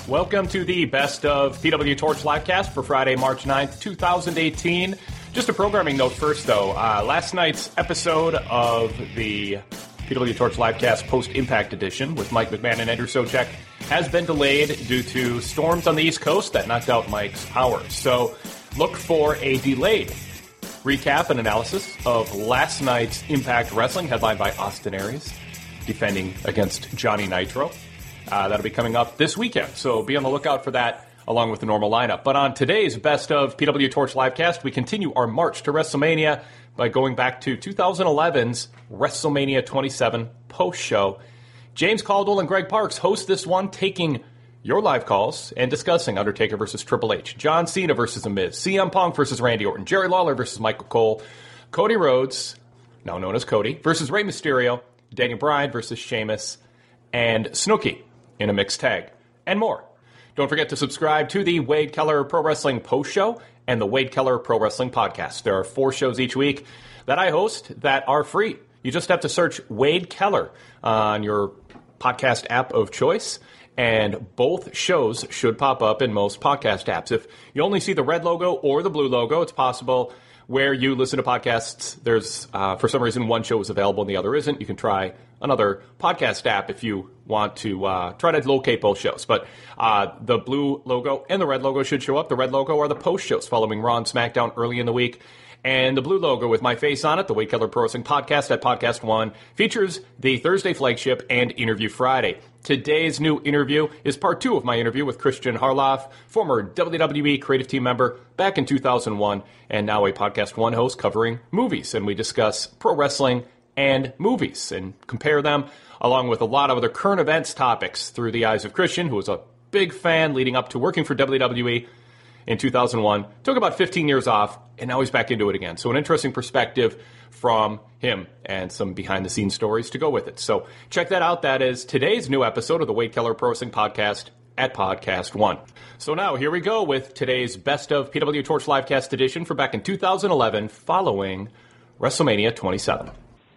Welcome to the Best of PW Torch livecast for Friday, March 9th, 2018. Just a programming note first, though. Last night's episode of the PW Torch livecast post-Impact edition with Mike McMahon and Andrew Socek has been delayed due to storms on the East Coast that knocked out Mike's power. So look for a delayed recap and analysis of last night's Impact Wrestling, headlined by Austin Aries, defending against Johnny Nitro. That'll be coming up this weekend, so be on the lookout for that, along with the normal lineup. But on today's Best of PW Torch livecast, we continue our march to WrestleMania by going back to 2011's WrestleMania 27 post-show. James Caldwell and Greg Parks host this one, taking your live calls and discussing Undertaker versus Triple H, John Cena versus The Miz, CM Punk versus Randy Orton, Jerry Lawler versus Michael Cole, Cody Rhodes, now known as Cody, versus Rey Mysterio, Daniel Bryan versus Sheamus, and Snooki in a mixed tag, and more. Don't forget to subscribe to the Wade Keller Pro Wrestling Post Show and the Wade Keller Pro Wrestling Podcast. There are 4 shows each week that I host that are free. You just have to search Wade Keller on your podcast app of choice, and both shows should pop up in most podcast apps. If you only see the red logo or the blue logo, it's possible where you listen to podcasts, there's, for some reason, one show is available and the other isn't. You can try another podcast app if you want to try to locate both shows. But the blue logo and the red logo should show up. The red logo are the post shows following Raw and SmackDown early in the week. And the blue logo with my face on it, the Wade Keller Pro Wrestling Podcast at Podcast One, features the Thursday flagship and Interview Friday. Today's new interview is part 2 of my interview with Christian Harloff, former WWE creative team member back in 2001, and now a Podcast One host covering movies. And we discuss pro wrestling and movies and compare them along with a lot of other current events topics through the eyes of Christian, who was a big fan leading up to working for WWE in 2001, took about 15 years off, and now he's back into it again. So an interesting perspective from him and some behind-the-scenes stories to go with it. So check that out. That is today's new episode of the Wade Keller Pro Wrestling Podcast at Podcast One. So now here we go with today's Best of PW Torch livecast edition for back in 2011 following WrestleMania 27.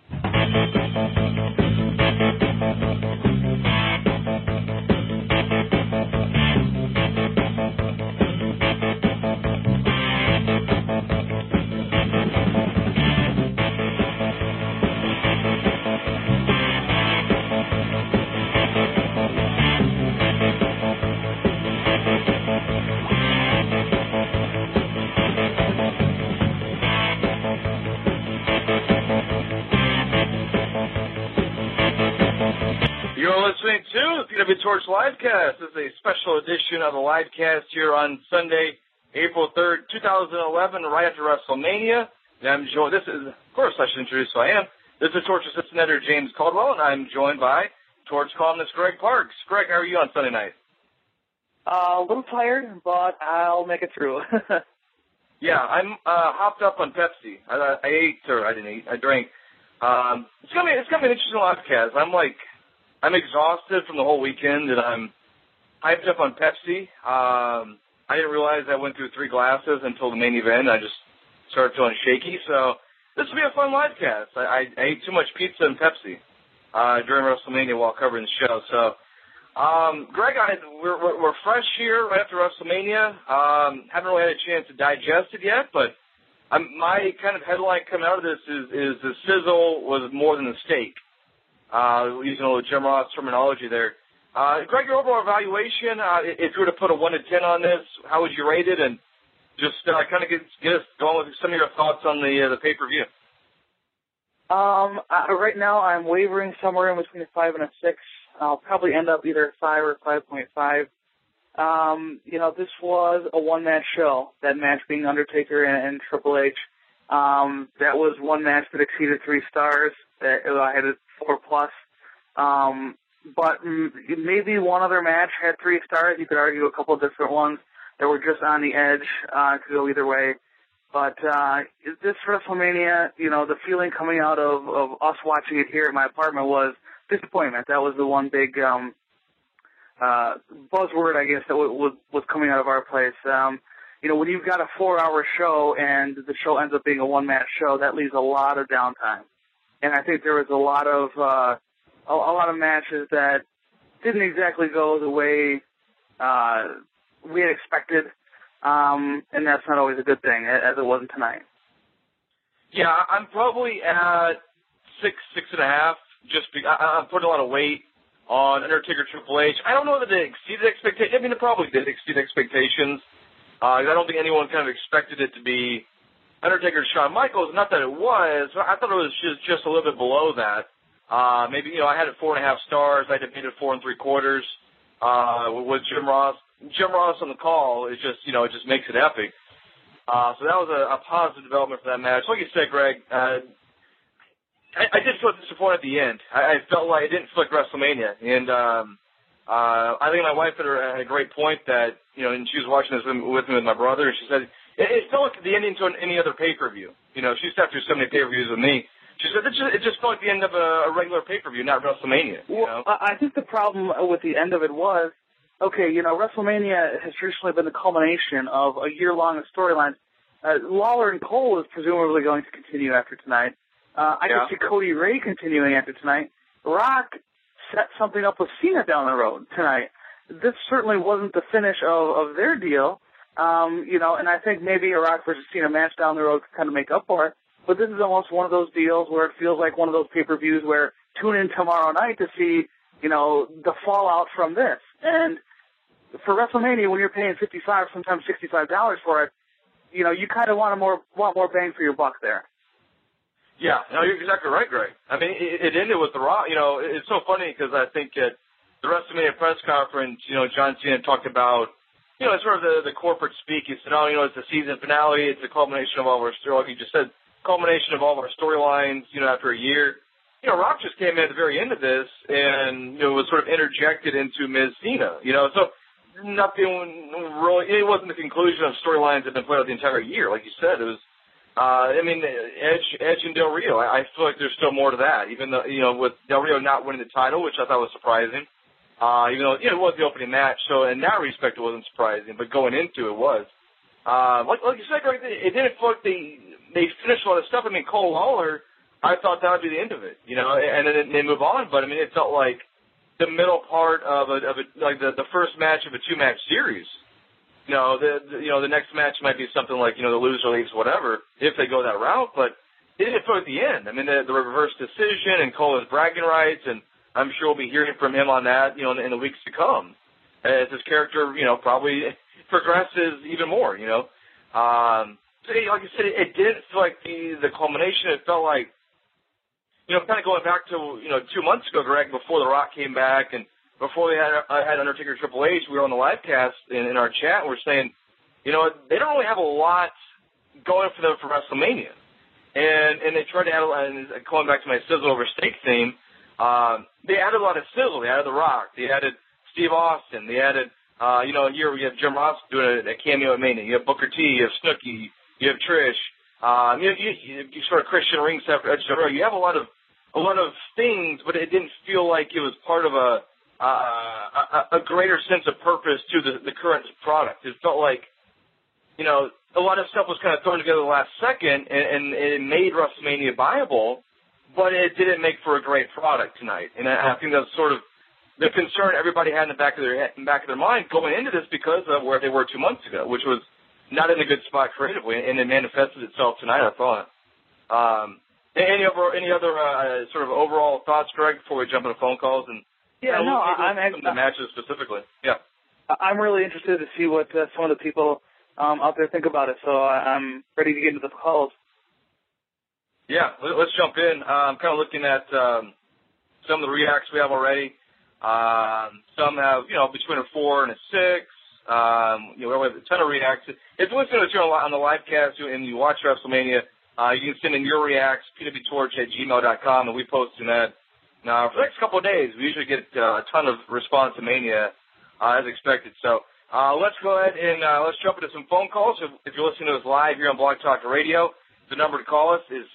Torch Livecast. This is a special edition of the livecast here on Sunday, April 3rd, 2011, right after WrestleMania. And I'm joined, this is, of course, I should introduce who I am. This is Torch Assistant Editor James Caldwell, and I'm joined by Torch columnist Greg Parks. Greg, how are you on Sunday night? A little tired, but I'll make it through. Yeah, I'm hopped up on Pepsi. I drank. It's gonna be an interesting livecast. I'm exhausted from the whole weekend, and I'm hyped up on Pepsi. I didn't realize I went through 3 glasses until the main event. I just started feeling shaky. So this will be a fun livecast. I ate too much pizza and Pepsi during WrestleMania while covering the show. So, Greg, we're fresh here right after WrestleMania. Haven't really had a chance to digest it yet, but my kind of headline coming out of this is the sizzle was more than the steak. Using a little Jim Ross terminology there. Greg, your overall evaluation, if you were to put a 1 to 10 on this, how would you rate it? And just kind of get us going with some of your thoughts on the pay-per-view. Right now I'm wavering somewhere in between a 5 and a 6. I'll probably end up either 5 or 5.5. This was a one-match show, that match being Undertaker and Triple H. That was one match that exceeded 3 stars. I had a 4+. But maybe one other match had 3 stars. You could argue a couple of different ones that were just on the edge, could go either way. But this WrestleMania, the feeling coming out of us watching it here at my apartment was disappointment. That was the one big buzzword, I guess, that was coming out of our place. When you've got a 4-hour show and the show ends up being a one-match show, that leaves a lot of downtime. And I think there was a lot of matches that didn't exactly go the way we had expected, and that's not always a good thing, as it wasn't tonight. Yeah, I'm probably at 6.5. I'm putting a lot of weight on Undertaker Triple H. I don't know that they exceeded expectations. I mean, it probably did exceed expectations. I don't think anyone kind of expected it to be Undertaker Shawn Michaels. Not that it was. I thought it was just a little bit below that. Maybe, I had it 4.5 stars. I debated 4 3/4 with Jim Ross. Jim Ross on the call is just, it just makes it epic. So that was a positive development for that match. Like you said, Greg, I did feel disappointed at the end. I felt like it didn't feel like WrestleMania. And I think my wife had a great point that, and she was watching this with me with my brother, and she said, it felt like the ending to any other pay-per-view. She sat through so many pay-per-views with me. She said it just felt like the end of a regular pay-per-view, not WrestleMania. Well, I think the problem with the end of it was, okay, WrestleMania has traditionally been the culmination of a year-long of storylines. Lawler and Cole is presumably going to continue after tonight. I can see Cody Ray continuing after tonight. Rock set something up with Cena down the road tonight. This certainly wasn't the finish of their deal, and I think maybe a Rock versus Cena match down the road could kind of make up for it. But this is almost one of those deals where it feels like one of those pay-per-views where tune in tomorrow night to see, the fallout from this. And for WrestleMania, when you're paying $55, sometimes $65 for it, you kind of want more bang for your buck there. Yeah, no, you're exactly right, Greg. I mean, it ended with The Rock. It's so funny because I think at the WrestleMania press conference, John Cena talked about, sort of the corporate speak. He said, it's the season finale. It's the culmination of all of our story. Like you just said, culmination of all of our storylines, after a year. Rock just came in at the very end of this and, was sort of interjected into Ms. Cena, so nothing really, it wasn't the conclusion of storylines that have been played out the entire year. Like you said, it was, Edge and Del Rio, I feel like there's still more to that, even though, with Del Rio not winning the title, which I thought was surprising, even though, it was the opening match, so in that respect it wasn't surprising, but going into it was. Like you said, Greg, it didn't feel like they finished a lot of stuff. I mean, Cole Lawler, I thought that would be the end of it, and then they move on, but I mean, it felt like the middle part of the first match of a 2-match series. The next match might be something like, the loser leaves, whatever, if they go that route, but it didn't feel at the end. I mean, the reverse decision and Cole has bragging rights, and I'm sure we'll be hearing from him on that, in the weeks to come, as his character, probably progresses even more, So, like I said, it didn't feel like the culmination. It felt like, kind of going back to, 2 months ago, Greg, before The Rock came back and before I had Undertaker Triple H, we were on the live cast in our chat, and we're saying, they don't really have a lot going for them for WrestleMania. And they tried to add, and going back to my sizzle over steak theme, they added a lot of sizzle. They added The Rock. They added Steve Austin. They added, here we have Jim Ross doing a cameo at Mania. You have Booker T. You have Snooki. You have Trish. You sort of Christian Ring set for Edge. You have a lot of things, but it didn't feel like it was part of a greater sense of purpose to the current product. It felt like, a lot of stuff was kind of thrown together the last second, and it made WrestleMania viable, but it didn't make for a great product tonight. And I think that's sort of the concern everybody had in the back of their mind going into this because of where they were 2 months ago, which was not in a good spot creatively, and it manifested itself tonight, I thought. Any other sort of overall thoughts, Greg, before we jump into phone calls and I'm the matches specifically? Yeah, I'm really interested to see what some of the people out there think about it. So I'm ready to get into the calls. Yeah, let's jump in. I'm kind of looking at some of the reacts we have already. Some have between a 4 and a 6. We have a ton of reacts. If you're listening to us here on the live cast and you watch WrestleMania, you can send in your reacts, pwtorch@gmail.com, and we post in that. Now, for the next couple of days, we usually get a ton of response to Mania, as expected. So let's go ahead and let's jump into some phone calls. If you're listening to us live here on Blog Talk Radio, the number to call us is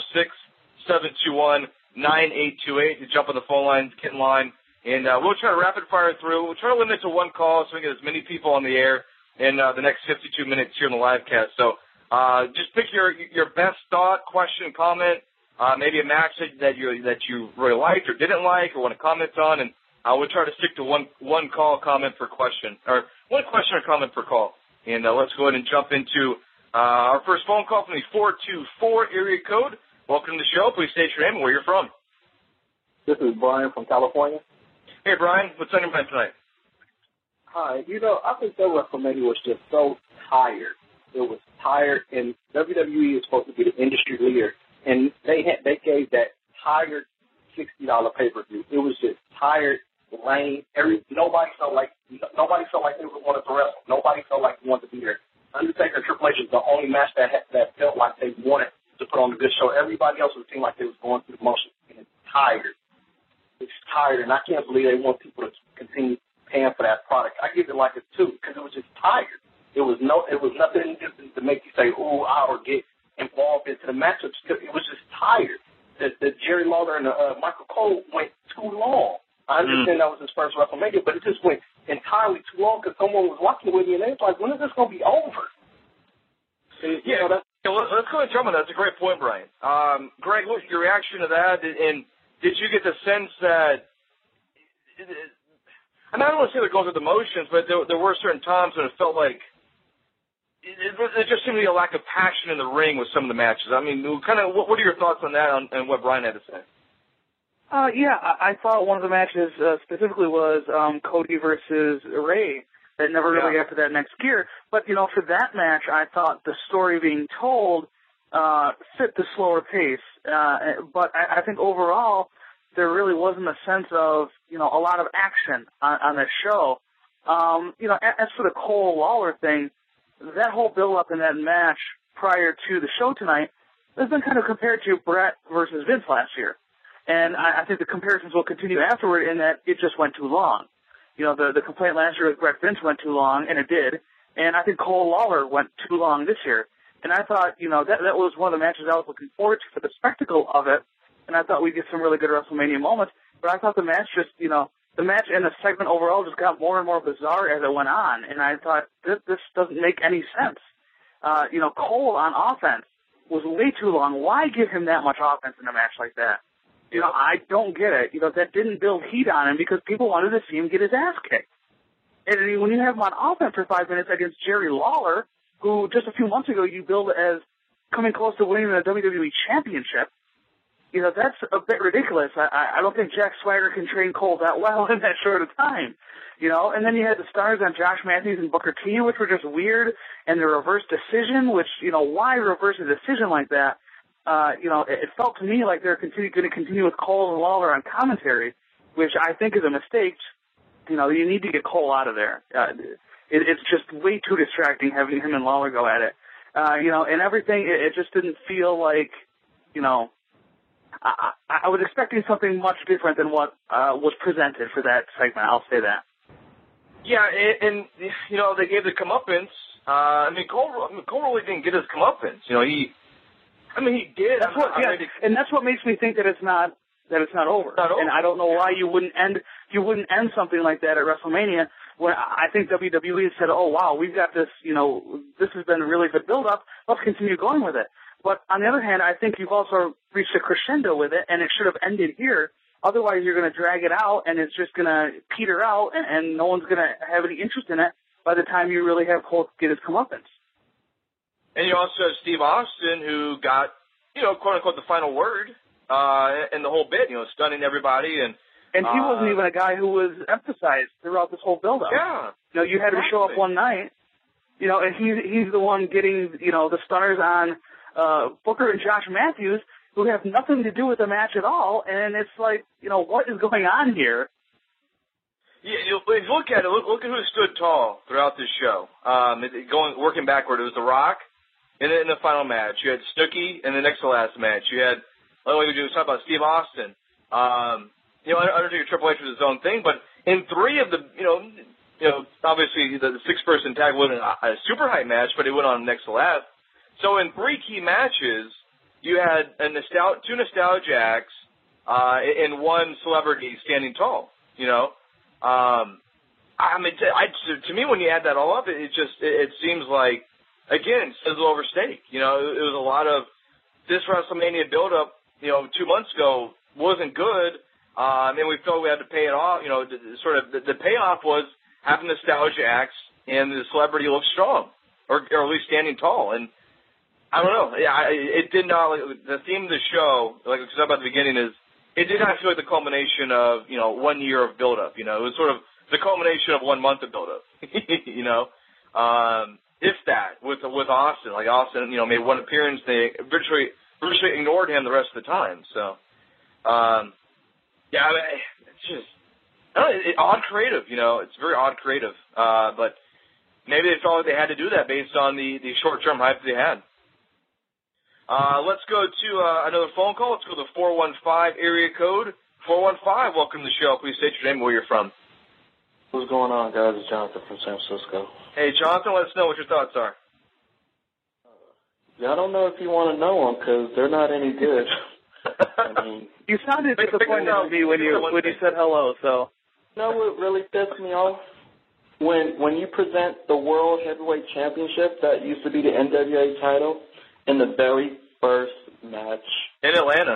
646-721-9828. To jump on the phone lines, get in line, and we'll try to rapid fire through. We'll try to limit it to one call so we can get as many people on the air in the next 52 minutes here on the live cast. So just pick your best thought, question, comment, maybe a match that you really liked or didn't like or want to comment on, and we'll try to stick to one call, comment per question, or one question or comment per call. And let's go ahead and jump into our first phone call from the 424 area code. Welcome to the show. Please state your name and where you're from. This is Brian from California. Hey, Brian. What's on your mind tonight? Hi. I think that WrestleMania was just so tired. It was tired, and WWE is supposed to be the industry leader, and they gave that tired $60 pay-per-view. It was just tired, lame. Nobody felt like they wanted to wrestle. Nobody felt like they wanted to be there. Undertaker and Triple H is the only match that felt like they wanted to put on a good show. Everybody else would seem like they was going through the motions, and it's tired. It's tired, and I can't believe they want people to continue paying for that product. I give it like a 2 because it was just tired. It was nothing to make you say, "Ooh, or get involved into the matchups." It was just tired. The Jerry Lawler and Michael Cole went too long. I understand that was his first WrestleMania, but it just went entirely too long because someone was watching with me, and they was like, "When is this going to be over?" And, let's go ahead and jump on that. That's a great point, Brian. Greg, what's your reaction to that? And did you get the sense that? I don't want to say they're going through the motions, but there were certain times when it felt like. There just seemed to be a lack of passion in the ring with some of the matches. I mean, what are your thoughts on that and what Brian had to say? I thought one of the matches specifically was Cody versus Ray that never really got to that next gear. But, for that match, I thought the story being told fit the slower pace. But I think overall there really wasn't a sense of, a lot of action on the show. As for the Cole Lawler thing, that whole build-up in that match prior to the show tonight has been kind of compared to Bret versus Vince last year. And I think the comparisons will continue afterward in that it just went too long. The complaint last year was Bret Vince went too long, and it did. And I think Cole Lawler went too long this year. And I thought, that was one of the matches I was looking forward to for the spectacle of it. And I thought we'd get some really good WrestleMania moments. But I thought the match just, the match and the segment overall just got more and more bizarre as it went on, and I thought, this doesn't make any sense. Cole on offense was way too long. Why give him that much offense in a match like that? I don't get it. That didn't build heat on him because people wanted to see him get his ass kicked. And when you have him on offense for 5 minutes against Jerry Lawler, who just a few months ago you billed as coming close to winning the WWE Championship, that's a bit ridiculous. I don't think Jack Swagger can train Cole that well in that short of time. And then you had the stars on Josh Matthews and Booker T, which were just weird, and the reverse decision, which, why reverse a decision like that? It felt to me like they're going to continue with Cole and Lawler on commentary, which I think is a mistake. You need to get Cole out of there. It's just way too distracting having him and Lawler go at it. And everything, it just didn't feel like, I was expecting something much different than what was presented for that segment. I'll say that. Yeah, and they gave the comeuppance. Cole really didn't get his comeuppance. He did. And that's what makes me think that it's not over. And I don't know why you wouldn't end something like that at WrestleMania when I think WWE said, "Oh wow, we've got this. This has been a really good build-up. Let's continue going with it." But on the other hand, I think you've also reached a crescendo with it, and it should have ended here. Otherwise, you're going to drag it out, and it's just going to peter out, and no one's going to have any interest in it by the time you really have Cole get his comeuppance. And you also have Steve Austin, who got, quote-unquote, the final word in the whole bit, stunning everybody. And he wasn't even a guy who was emphasized throughout this whole build-up. Yeah. You had him show up one night, and he's the one getting, the stunners on Booker and Josh Matthews, who have nothing to do with the match at all, and it's like, what is going on here? Yeah, if you look at it, look at who stood tall throughout this show. Working backward, it was The Rock in the final match. You had Snooki in the next to last match. You had, we talk about Steve Austin. Undertaker Triple H was his own thing, but in 3 of the, obviously the 6-person tag wasn't a super hype match, but it went on next to last. So in 3 key matches, you had 2 nostalgia acts and 1 celebrity standing tall. To me, when you add that all up, it seems like, again, sizzle over steak. It was a lot of this WrestleMania build-up. 2 months ago wasn't good, And we felt we had to pay it off. You know, the payoff was having nostalgia acts and the celebrity look strong, or at least standing tall. And I don't know. Yeah, it did not. Like, the theme of the show, like we said about the beginning, is it did not feel like the culmination of 1 year of build-up. You know, it was sort of the culmination of 1 month of build-up. You know, if that with Austin, like Austin, made one appearance, they virtually ignored him the rest of the time. So, yeah, I mean, it's just odd creative. It's very odd creative. But maybe they felt like they had to do that based on the short-term hype they had. Let's go to another phone call. Let's go to the 415 area code. 415, welcome to the show. Please state your name and where you're from. What's going on, guys? It's Jonathan from San Francisco. Hey, Jonathan, let us know what your thoughts are. Yeah, I don't know if you want to know them because they're not any good. I mean, you sounded disappointed to me when you said hello. So, you know what really pissed me off? When you present the World Heavyweight Championship that used to be the NWA title in the very first match in Atlanta.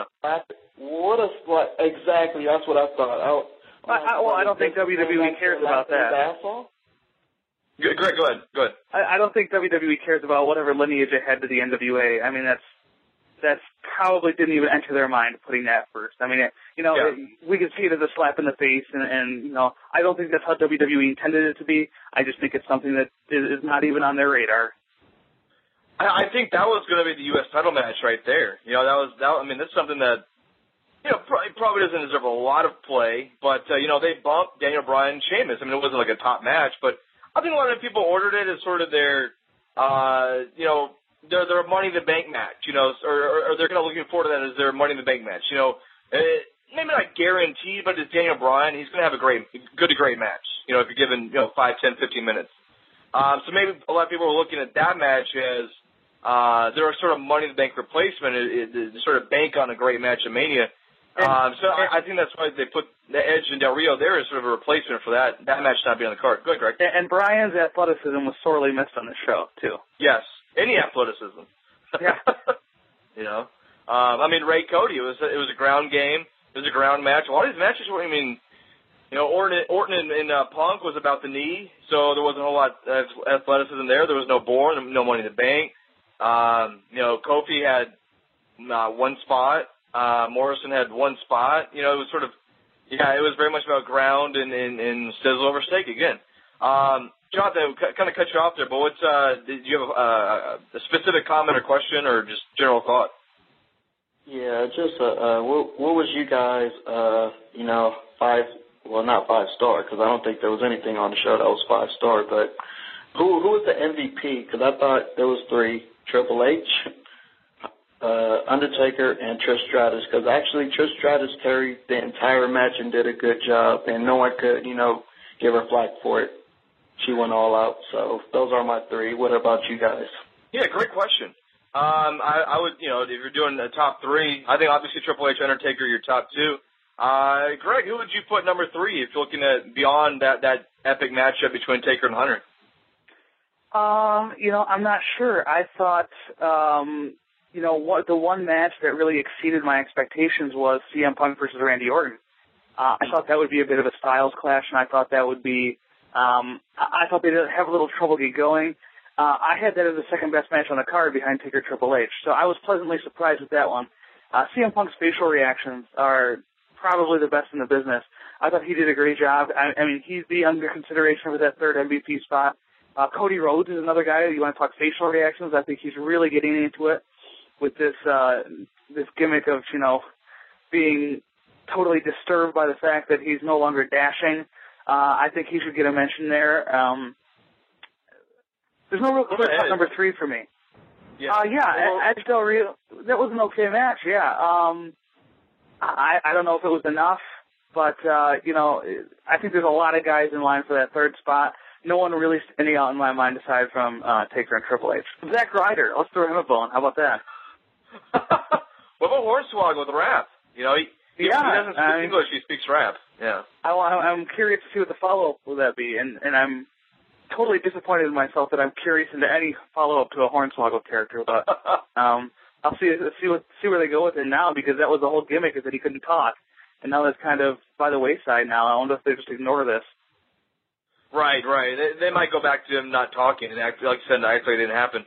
Exactly, that's what I thought. I don't think WWE cares about that. Greg, go ahead. I don't think WWE cares about whatever lineage it had to the NWA. I mean, that's probably didn't even enter their mind putting that first. I mean, we can see it as a slap in the face, and I don't think that's how WWE intended it to be. I just think it's something that is not even on their radar. I think that was going to be the U.S. title match right there. I mean, that's something that probably doesn't deserve a lot of play, but they bumped Daniel Bryan and Sheamus. I mean, it wasn't like a top match, but I think a lot of people ordered it as sort of their Money in the Bank match, or they're kind of looking forward to that as their Money in the Bank match. Maybe not guaranteed, but it's Daniel Bryan. He's going to have a good to great match, if you're given 5, 10, 15 minutes. So maybe a lot of people were looking at that match as their sort of Money in the Bank replacement, the sort of bank on a great match at Mania. I think that's why they put the Edge and Del Rio there as sort of a replacement for that match not being on the card. Go ahead, Greg. And Bryan's athleticism was sorely missed on the show, too. Yes. Any athleticism. Yeah. I mean, Ray Cody, it was a ground game. It was a ground match. A lot of these matches were, Orton and Punk was about the knee, so there wasn't a whole lot of athleticism there. There was no Bourne, no Money in the Bank. Kofi had one spot. Morrison had one spot. It was sort of, it was very much about ground and sizzle over steak again. Jonathan, kind of cut you off there, but did you have a specific comment or question or just general thought? Yeah, just what was you guys, not 5-star, because I don't think there was anything on the show that was 5-star, but who was the MVP? Because I thought there was 3, Triple H, Undertaker, and Trish Stratus, because actually Trish Stratus carried the entire match and did a good job, and no one could, give her flack for it. She went all out. So those are my 3. What about you guys? Yeah, great question. I would, if you're doing the top 3, I think obviously Triple H, Undertaker, your top 2. Greg, who would you put number 3 if you're looking at beyond that epic matchup between Taker and Hunter? I'm not sure. I thought, the one match that really exceeded my expectations was CM Punk versus Randy Orton. I thought that would be a bit of a styles clash, and I thought that would be, I thought they'd have a little trouble get going. I had that as the second best match on the card behind Taker Triple H, so I was pleasantly surprised with that one. CM Punk's facial reactions are probably the best in the business. I thought he did a great job. I mean, he's the under consideration for that third MVP spot. Cody Rhodes is another guy. You want to talk facial reactions? I think he's really getting into it with this gimmick of, being totally disturbed by the fact that he's no longer dashing. I think he should get a mention there. There's no real clear cut number 3 for me. Edge Del Rio. That was an okay match. Yeah. I don't know if it was enough, but I think there's a lot of guys in line for that third spot. No one really standing out in my mind aside from Taker and Triple H. Zack Ryder. Let's throw him a bone. How about that? What about Hornswoggle with rap? He doesn't speak English. He speaks rap. Yeah. I'm curious to see what the follow-up will that be, and I'm totally disappointed in myself that I'm curious into any follow-up to a Hornswoggle character, but I'll see where they go with it now, because that was the whole gimmick, is that he couldn't talk. and now that's kind of by the wayside now. I wonder if they just ignore this. Right. They might go back to him not talking and act like you said, act like it didn't happen.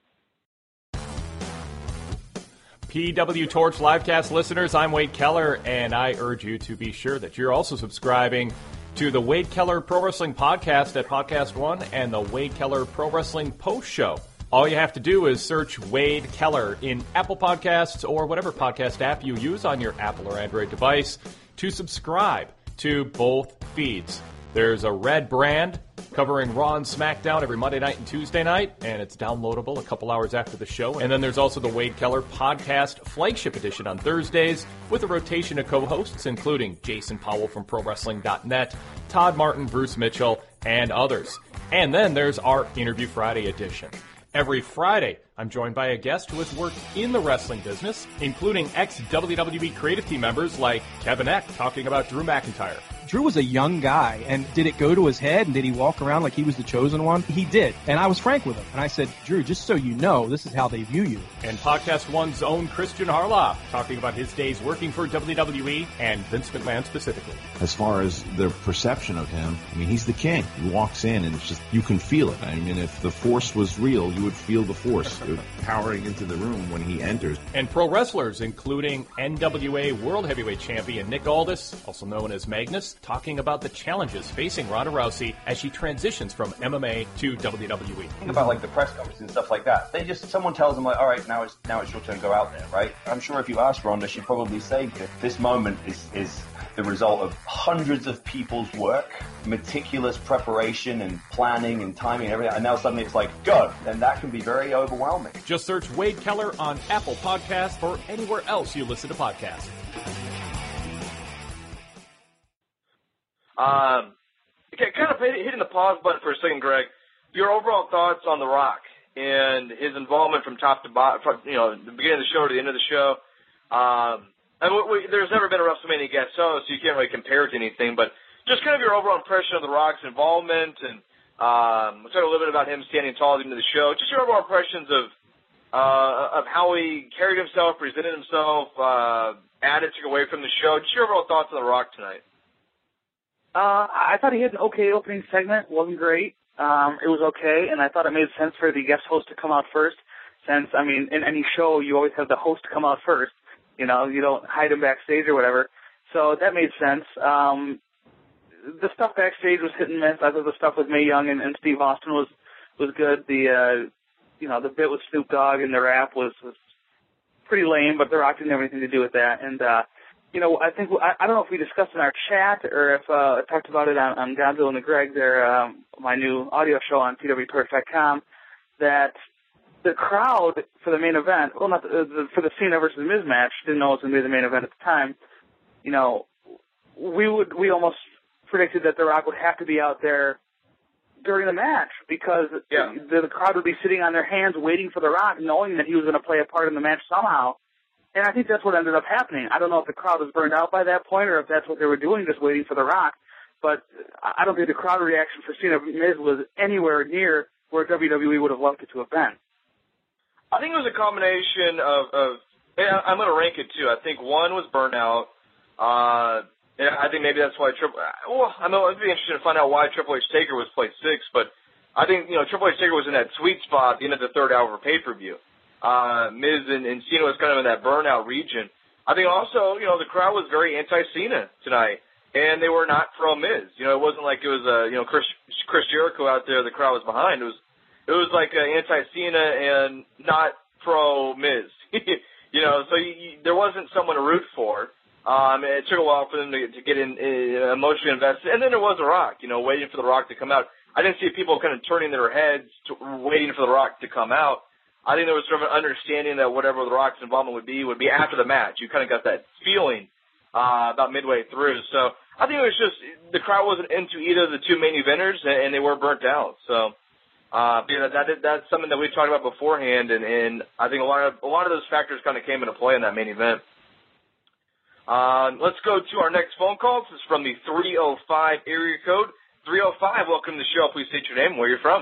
PW Torch Livecast listeners, I'm Wade Keller, and I urge you to be sure that you're also subscribing to the Wade Keller Pro Wrestling Podcast at Podcast One and the Wade Keller Pro Wrestling Post Show. All you have to do is search Wade Keller in Apple Podcasts or whatever podcast app you use on your Apple or Android device to subscribe to both feeds. There's a red brand covering Raw and SmackDown every Monday night and Tuesday night, and it's downloadable a couple hours after the show. And then there's also the Wade Keller Podcast Flagship Edition on Thursdays with a rotation of co-hosts, including Jason Powell from ProWrestling.net, Todd Martin, Bruce Mitchell, and others. And then there's our Interview Friday edition. Every Friday, I'm joined by a guest who has worked in the wrestling business, including ex-WWE creative team members like Kevin Eck talking about Drew McIntyre. Drew was a young guy, and did it go to his head, and did he walk around like he was the chosen one? He did, and I was frank with him, and I said, Drew, just so you know, this is how they view you. And Podcast One's own Christian Harloff talking about his days working for WWE and Vince McMahon specifically. As far as the perception of him, I mean, he's the king. He walks in, and it's just, you can feel it. I mean, if the Force was real, you would feel the Force powering into the room when he enters. And pro wrestlers, including NWA World Heavyweight Champion Nick Aldis, also known as Magnus, talking about the challenges facing Ronda Rousey as she transitions from MMA to WWE. Think about like the press conference and stuff like that. Someone tells them like, all right, now it's your turn to go out there, right? I'm sure if you ask Ronda, she'd probably say that this moment is the result of hundreds of people's work, meticulous preparation and planning and timing and everything, and now suddenly it's like, go, and that can be very overwhelming. Just search Wade Keller on Apple Podcasts or anywhere else you listen to podcasts. Kind of hitting the pause button for a second, Greg. Your overall thoughts on The Rock and his involvement from top to bottom, from, the beginning of the show to the end of the show. There's never been a WrestleMania guest host, so you can't really compare it to anything, but just kind of your overall impression of The Rock's involvement, and we'll talk a little bit about him standing tall at the end of the show. Just your overall impressions of how he carried himself, presented himself, added, took away from the show. Just your overall thoughts on The Rock tonight. I thought he had an okay opening segment. Wasn't great. It was okay, and I thought it made sense for the guest host to come out first, since, I mean, in any show, you always have the host come out first. You don't hide him backstage or whatever. So that made sense. The stuff backstage was hit and miss. I thought the stuff with Mae Young and Steve Austin was good. The bit with Snoop Dogg and the rap was pretty lame, but The Rock didn't have anything to do with that. And, I think, I don't know if we discussed in our chat or if I talked about it on Godzilla and the Greg, my new audio show on PWTorch.com, that the crowd for the main event, well, not for the Cena versus Miz match, didn't know it was going to be the main event at the time. We almost predicted that The Rock would have to be out there during the match because the crowd would be sitting on their hands waiting for The Rock, knowing that he was going to play a part in the match somehow. And I think that's what ended up happening. I don't know if the crowd was burned out by that point or if that's what they were doing, just waiting for The Rock. But I don't think the crowd reaction for Cena Miz was anywhere near where WWE would have loved it to have been. I think it was a combination of I'm going to rank it too. I think one was burnout. I think maybe that's why it'd be interesting to find out why Triple H Taker was placed 6, but I think, Triple H Taker was in that sweet spot at the end of the third hour of pay-per-view. Miz and Cena was kind of in that burnout region. I think also, the crowd was very anti-Cena tonight, and they were not pro-Miz. It wasn't like it was, Chris Jericho out there the crowd was behind. It was like anti-Cena and not pro-Miz. So there wasn't someone to root for. It took a while for them to get emotionally invested. And then there was The Rock, waiting for The Rock to come out. I didn't see people kind of turning their heads waiting for The Rock to come out. I think there was sort of an understanding that whatever The Rock's involvement would be after the match. You kind of got that feeling about midway through. So I think it was just the crowd wasn't into either of the two main eventers, and they were burnt out. So that's something that we talked about beforehand, and I think a lot of those factors kind of came into play in that main event. Let's go to our next phone call. This is from the 305 area code. 305, welcome to the show. Please state your name and where you're from.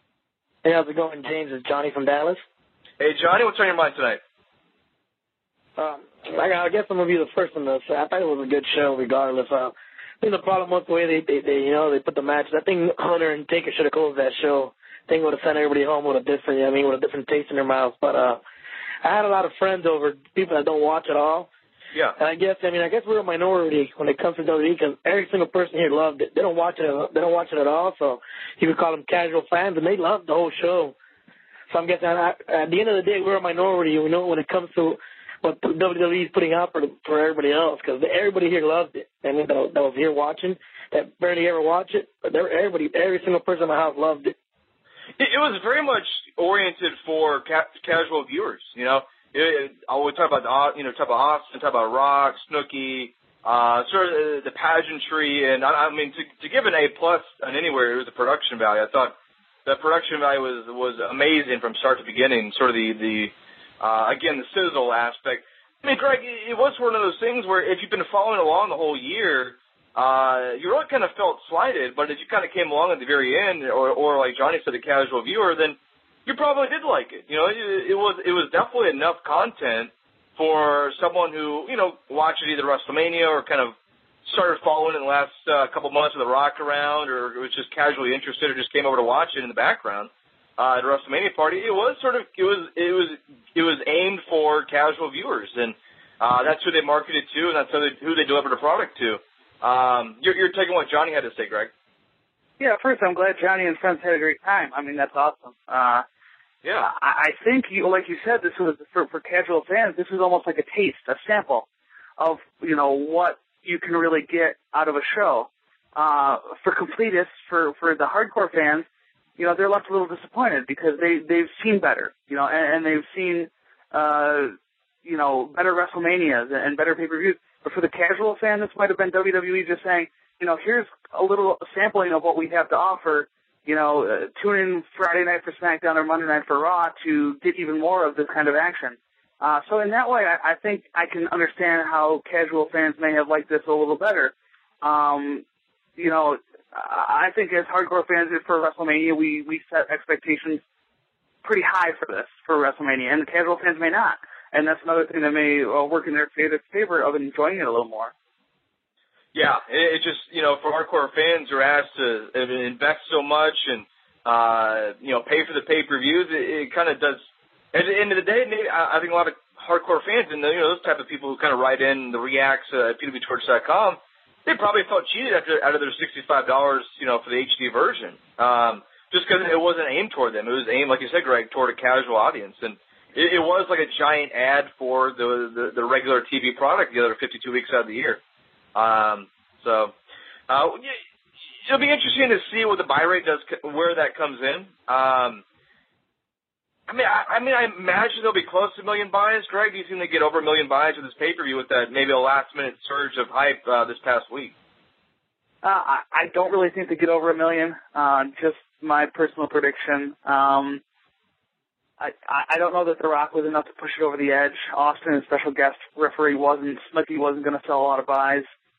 Hey, how's it going, James? It's Johnny from Dallas. Hey, Johnny, what's on your mind tonight? I guess I'm gonna be the first one to say I thought it was a good show, regardless. I think the problem was the way they put the matches. I think Hunter and Taker should have closed that show. I think it would have sent everybody home with a different, with a different taste in their mouth. But I had a lot of friends over, people that don't watch at all. Yeah. And I guess we're a minority when it comes to WWE because every single person here loved it. They don't watch it at all, so you could call them casual fans, and they loved the whole show. So I'm guessing at the end of the day, we're a minority. We know when it comes to what WWE is putting out for everybody else, because everybody here loved it. I mean, that was here watching, that barely ever watch it, but every single person in my house loved it. It was very much oriented for casual viewers. We talk about Austin, talk about Rock, Snooki, sort of the pageantry, and I mean to give an A+ on anywhere, it was the production value. I thought the production value was amazing from start to beginning. Sort of the sizzle aspect. I mean, Greg, it was one of those things where if you've been following along the whole year, you really kind of felt slighted. But if you kind of came along at the very end, or like Johnny said, a casual viewer, then you probably did like it. It was definitely enough content for someone who watched it either WrestleMania or kind of started following it in the last couple months of the Rock around, or was just casually interested, or just came over to watch it in the background at a WrestleMania party. It was aimed for casual viewers, and that's who they marketed to, and that's who they delivered the product to. You're taking what Johnny had to say, Greg. Yeah, first, I'm glad Johnny and friends had a great time. I mean, that's awesome. Yeah. I think, like you said, this was for casual fans. This was almost like a taste, a sample of what you can really get out of a show. For completists, for the hardcore fans, they're left a little disappointed because they've seen better, and they've seen better WrestleManias and better pay-per-views. But for the casual fan, this might have been WWE just saying, here's a little sampling of what we have to offer. Tune in Friday night for SmackDown or Monday night for Raw to get even more of this kind of action. So in that way, I think I can understand how casual fans may have liked this a little better. I think as hardcore fans for WrestleMania, we set expectations pretty high for WrestleMania, and the casual fans may not. And that's another thing that may work in their favor of enjoying it a little more. Yeah, it just, for hardcore fans who are asked to invest so much and, pay for the pay-per-views, it kind of does. At the end of the day, maybe, I think a lot of hardcore fans and, those type of people who kind of write in the reacts at pwtorch.com, they probably felt cheated out of their $65, for the HD version. Just because it wasn't aimed toward them. It was aimed, like you said, Greg, toward a casual audience. And it was like a giant ad for the regular TV product the other 52 weeks out of the year. It'll be interesting to see what the buy rate does, where that comes in. I imagine there'll be close to 1 million buys. Greg, do you think they get over 1 million buys with this pay-per-view with that maybe a last-minute surge of hype this past week? I don't really think they get over 1 million. Just my personal prediction. I don't know that The Rock was enough to push it over the edge. Austin, a special guest referee, Snooki wasn't going to sell a lot of buys.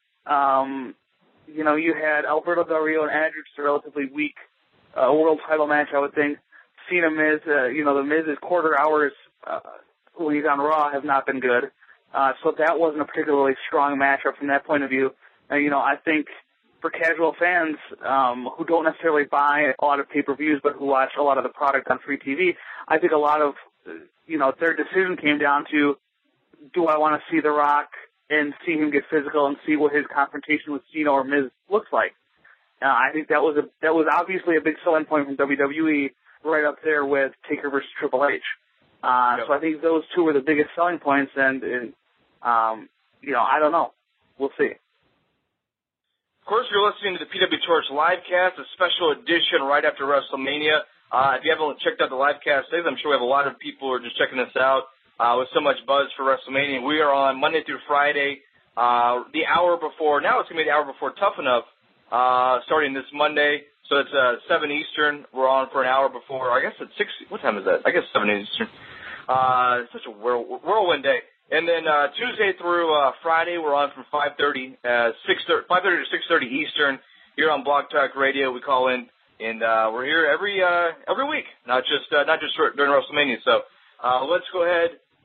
You had Alberto Del Rio and Andrew, just a relatively weak world title match, I would think. Cena, Miz, the Miz's quarter hours when he's on Raw have not been good. So that wasn't a particularly strong matchup from that point of view. I think for casual fans who don't necessarily buy a lot of pay-per-views but who watch a lot of the product on free TV, I think a lot of, their decision came down to, do I want to see The Rock and see him get physical and see what his confrontation with Cena or Miz looks like? I think that was obviously a big selling point from WWE, right up there with Taker versus Triple H. So I think those two were the biggest selling points, and I don't know. We'll see. Of course, you're listening to the PW Torch Livecast, a special edition right after WrestleMania. If you haven't checked out the Livecast today, I'm sure we have a lot of people who are just checking us out with so much buzz for WrestleMania. We are on Monday through Friday, the hour before. Now it's going to be the hour before Tough Enough, starting this Monday. So it's 7 Eastern. We're on for an hour before. I guess it's 6. What time is that? I guess 7 Eastern. It's such a whirlwind day. And then Tuesday through Friday, we're on from 5:30 to 6:30 Eastern here on Blog Talk Radio. We call in, and we're here every week, not just during WrestleMania. So let's go ahead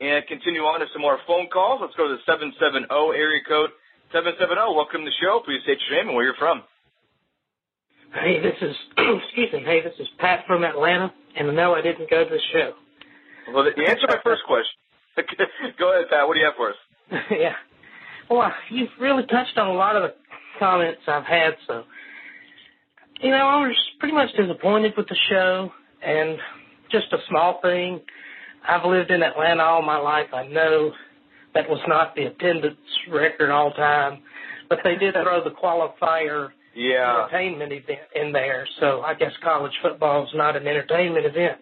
and continue on to some more phone calls. Let's go to the 770 area code. 770, welcome to the show. Please state your name and where you're from. Hey, this is, excuse me, this is Pat from Atlanta, and no, I didn't go to the show. Well, the answer to my first question. Go ahead, Pat. What do you have for us? Yeah. Well, you've really touched on a lot of the comments I've had, so, I was pretty much disappointed with the show, and just a small thing. I've lived in Atlanta all my life. I know that was not the attendance record all time, but they did throw the qualifier entertainment event in there, so I guess college football is not an entertainment event.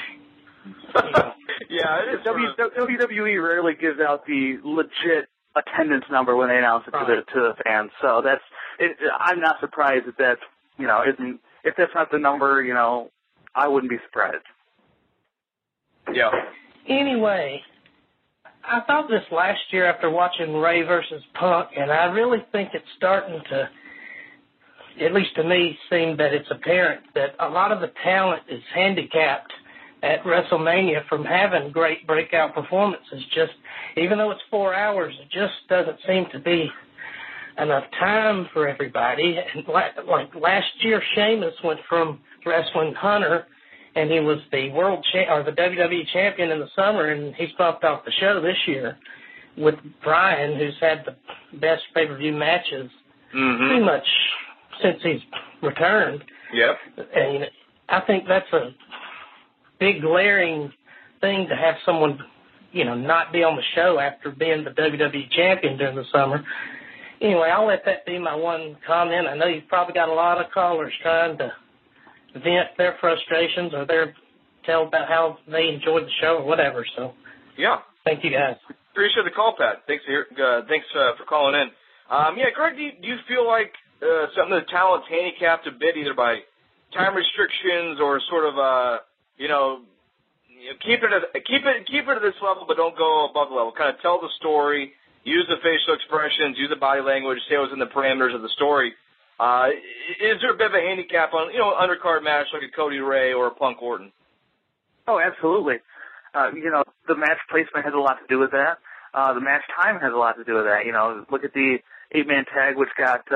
Yeah, it is. WWE rarely gives out the legit attendance number when they announce it to the fans, so that's. I'm not surprised that that's isn't. If that's not the number, I wouldn't be surprised. Yeah. Anyway, I thought this last year after watching Ray versus Punk, and I really think it's starting to, at least to me, seem that it's apparent that a lot of the talent is handicapped at WrestleMania from having great breakout performances. Just, even though it's 4 hours, it just doesn't seem to be enough time for everybody. And like last year, Sheamus went from wrestling Hunter, and he was the the WWE champion in the summer, and he's bumped off the show this year with Bryan, who's had the best pay-per-view matches pretty much since he's returned. Yep. And I think that's a big glaring thing to have someone, not be on the show after being the WWE champion during the summer. Anyway, I'll let that be my one comment. I know you've probably got a lot of callers trying to vent their frustrations or tell about how they enjoyed the show or whatever. So, yeah. Thank you, guys. Appreciate the call, Pat. Thanks for calling in. Greg, do you feel like some of the talent's handicapped a bit either by time restrictions or sort of keep it at this level, but don't go above the level. Kind of tell the story, use the facial expressions, use the body language, say what's in the parameters of the story. Is there a bit of a handicap on undercard match like a Cody Ray or a Punk Orton? Oh, absolutely. The match placement has a lot to do with that. The match time has a lot to do with that. Look at the 8-man tag, which got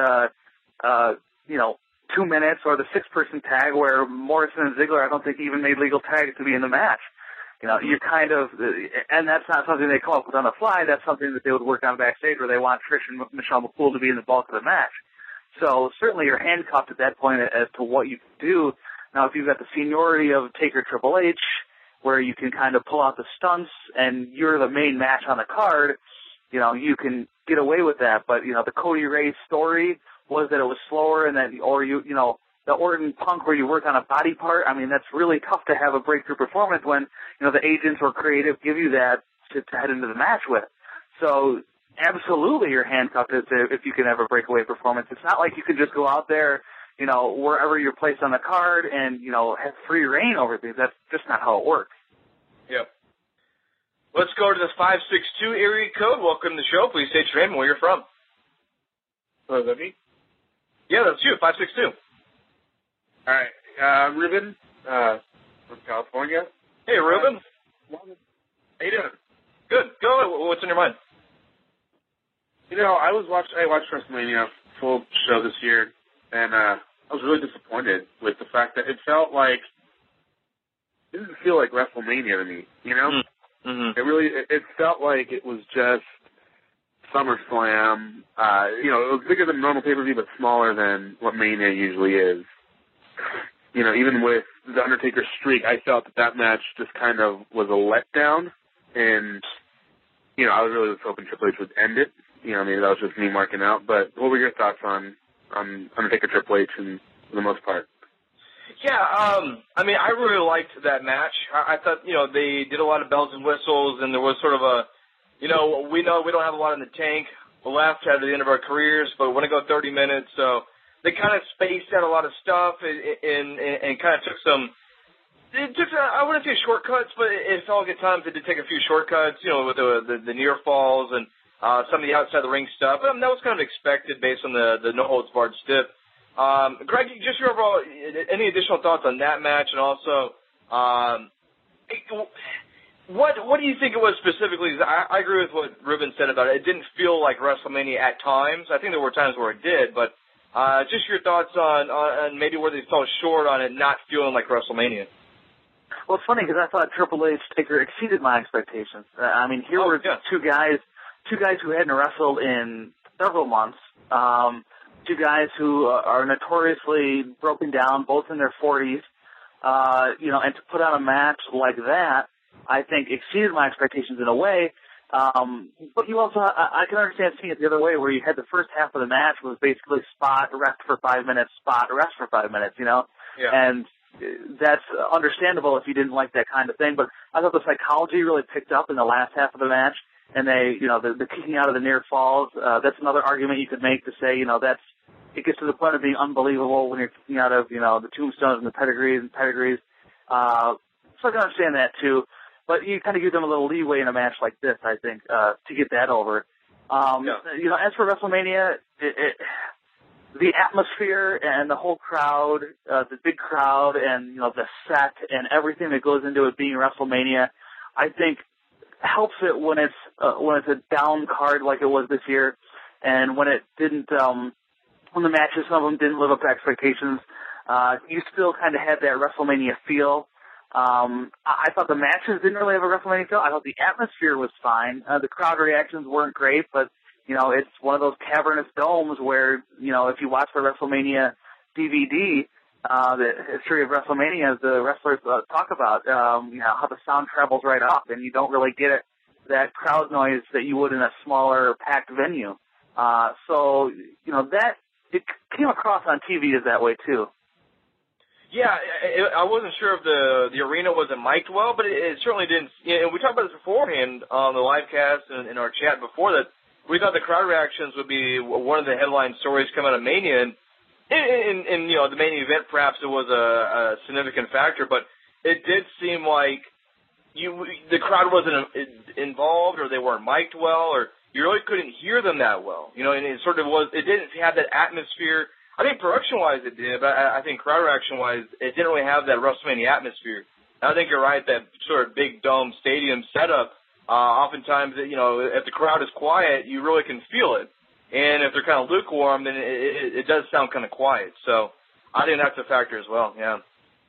2 minutes, or the 6-person tag where Morrison and Ziggler, I don't think, even made legal tags to be in the match. You're kind of, and that's not something they come up with on the fly. That's something that they would work on backstage where they want Trish and Michelle McCool to be in the bulk of the match. So certainly you're handcuffed at that point as to what you can do. Now, if you've got the seniority of Taker Triple H, where you can kind of pull out the stunts and you're the main match on the card, you can get away with that. But, the Cody Ray story was that it was slower and that, or the Orton Punk where you work on a body part, that's really tough to have a breakthrough performance when, the agents or creative give you that to head into the match with. So absolutely you're handcuffed if you can have a breakaway performance. It's not like you can just go out there, wherever you're placed on the card and, have free reign over things. That's just not how it works. Yep. Let's go to the 562 area code. Welcome to the show. Please state your name and where you're from. Hello, is that me? Yeah, that's you, 562. All right. Ruben from California. Hey, Ruben. How you doing? Good. Go ahead. What's on your mind? I watched WrestleMania full show this year, and I was really disappointed with the fact that it didn't feel like WrestleMania to me. It felt like it was just SummerSlam. It was bigger than normal pay-per-view, but smaller than what Mania usually is. Even with the Undertaker streak, I felt that match just kind of was a letdown, and I was really hoping Triple H would end it. Maybe that was just me marking out. But what were your thoughts on Undertaker Triple H for the most part? Yeah, I really liked that match. I thought, they did a lot of bells and whistles, and there was sort of a, we know we don't have a lot in the tank left at the end of our careers, but we want to go 30 minutes, so they kind of spaced out a lot of stuff and kind of took some, I wouldn't say shortcuts, but it felt like at times they did take a few shortcuts, with the near falls and some of the outside the ring stuff. That was kind of expected based on the no-holds-barred stiff. Greg, just your overall, any additional thoughts on that match? And also, What do you think it was specifically? I agree with what Ruben said about it. It didn't feel like WrestleMania at times. I think there were times where it did, but just your thoughts on maybe where they fell short on it not feeling like WrestleMania. Well, it's funny because I thought Triple H Taker exceeded my expectations. I mean, here were two guys who hadn't wrestled in several months. Two guys who are notoriously broken down, both in their 40s. And to put on a match like that, I think exceeded my expectations in a way. But you also, I can understand seeing it the other way, where you had the first half of the match was basically spot, rest for 5 minutes, spot, rest for 5 minutes, Yeah. And that's understandable if you didn't like that kind of thing. But I thought the psychology really picked up in the last half of the match, and the kicking out of the near falls. That's another argument you could make to say, it gets to the point of being unbelievable when you're kicking out of, the tombstones and the pedigrees. So I can understand that too. But you kind of give them a little leeway in a match like this, I think, to get that over. As for WrestleMania, the atmosphere and the whole crowd, the big crowd, and the set and everything that goes into it being WrestleMania, I think helps it when it's a down card like it was this year, and when it didn't, when the matches, some of them didn't live up to expectations. You still kind of had that WrestleMania feel. I thought the matches didn't really have a WrestleMania feel. I thought the atmosphere was fine. The crowd reactions weren't great, but it's one of those cavernous domes where, if you watch the WrestleMania DVD, the history of WrestleMania, the wrestlers talk about, how the sound travels right up, and you don't really get that crowd noise that you would in a smaller, packed venue. So that it came across on TV as that way too. Yeah, I wasn't sure if the arena wasn't mic'd well, but it certainly didn't. And we talked about this beforehand on the live cast and in our chat before that. We thought the crowd reactions would be one of the headline stories coming out of Mania. And the main event, perhaps it was a significant factor, but it did seem like the crowd wasn't involved, or they weren't mic'd well, or you really couldn't hear them that well. And it didn't have that atmosphere. I think production-wise it did, but I think crowd reaction-wise it didn't really have that WrestleMania atmosphere. And I think you're right, that sort of big dome stadium setup, oftentimes, if the crowd is quiet, you really can feel it. And if they're kind of lukewarm, then it does sound kind of quiet. So I think that's a factor as well, yeah.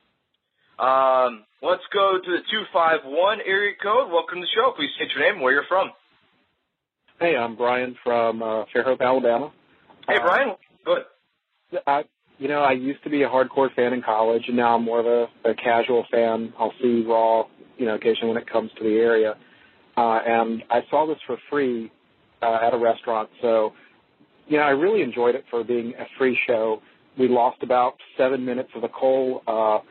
Let's go to the 251 area code. Welcome to the show. Please state your name and where you're from. Hey, I'm Brian from Fairhope, Alabama. Hey, Brian. Good. I used to be a hardcore fan in college, and now I'm more of a casual fan. I'll see Raw, occasionally when it comes to the area. And I saw this for free at a restaurant, so, I really enjoyed it for being a free show. We lost about 7 minutes of the Cole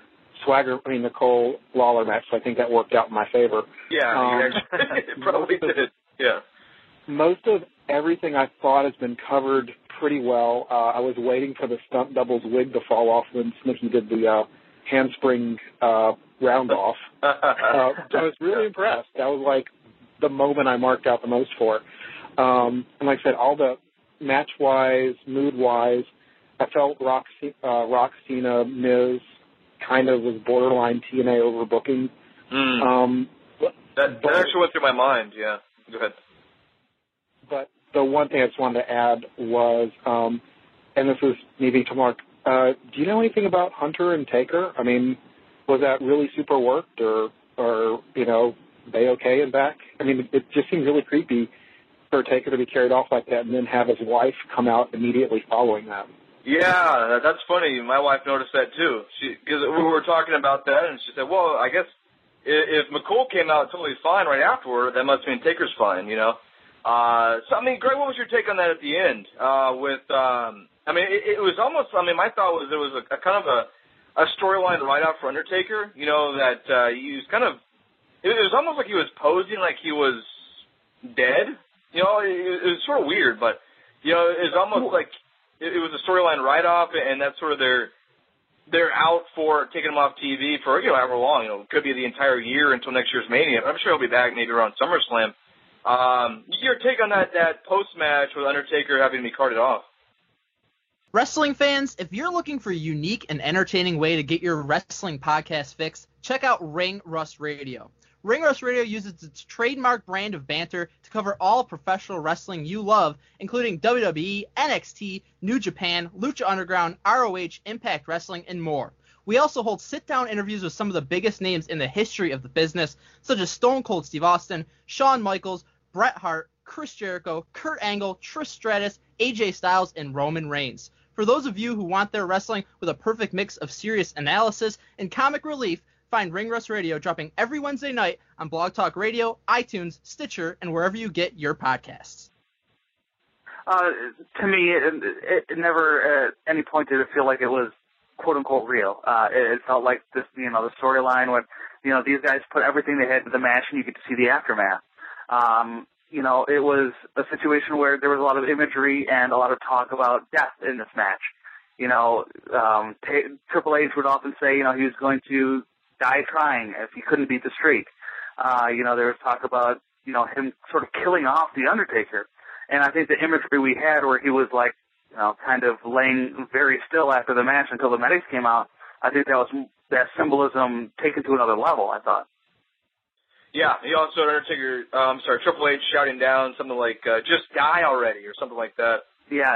Lawler match, so I think that worked out in my favor. Yeah, it probably did. Yeah. Most of everything I thought has been covered pretty well. I was waiting for the stunt double's wig to fall off when Snooki did the handspring round off. So I was really impressed. That was like the moment I marked out the most for. And like I said, all the match-wise, mood-wise, I felt Rock Cena, Miz kind of was borderline TNA overbooking. That actually went through my mind, yeah. Go ahead. But the one thing I just wanted to add was, and this is maybe to Mark, do you know anything about Hunter and Taker? I mean, was that really super worked, or they okay and back? I mean, it just seems really creepy for Taker to be carried off like that and then have his wife come out immediately following that. Yeah, that's funny. My wife noticed that too. Because we were talking about that, and she said, well, I guess if McCool came out totally fine right afterward, that must mean Taker's fine, So, I mean, Greg, what was your take on that at the end? It was almost, my thought was it was a kind of a storyline write-off for Undertaker, that he was kind of, it was almost like he was posing like he was dead. It was sort of weird, but, it was almost like it was a storyline write-off, and that's sort of they're out for taking him off TV for, however long. It could be the entire year until next year's Mania. I'm sure he'll be back maybe around SummerSlam. Your take on that post-match with Undertaker having to be carted off? Wrestling fans, if you're looking for a unique and entertaining way to get your wrestling podcast fix, check out Ring Rust Radio. Ring Rust Radio uses its trademark brand of banter to cover all professional wrestling you love, including WWE, NXT, New Japan, Lucha Underground, ROH, Impact Wrestling, and more. We also hold sit-down interviews with some of the biggest names in the history of the business, such as Stone Cold Steve Austin, Shawn Michaels, Bret Hart, Chris Jericho, Kurt Angle, Trish Stratus, AJ Styles, and Roman Reigns. For those of you who want their wrestling with a perfect mix of serious analysis and comic relief, find Ring Rust Radio dropping every Wednesday night on Blog Talk Radio, iTunes, Stitcher, and wherever you get your podcasts. To me, it never at any point did it feel like it was quote-unquote real. It felt like this, the storyline when, these guys put everything they had into the match and you get to see the aftermath. It was a situation where there was a lot of imagery and a lot of talk about death in this match. Triple H would often say, he was going to die trying if he couldn't beat the streak. There was talk about, him sort of killing off The Undertaker. And I think the imagery we had where he was like, kind of laying very still after the match until the medics came out, I think that symbolism taken to another level, I thought. Yeah, he also Triple H shouting down something like, just die already, or something like that. Yeah,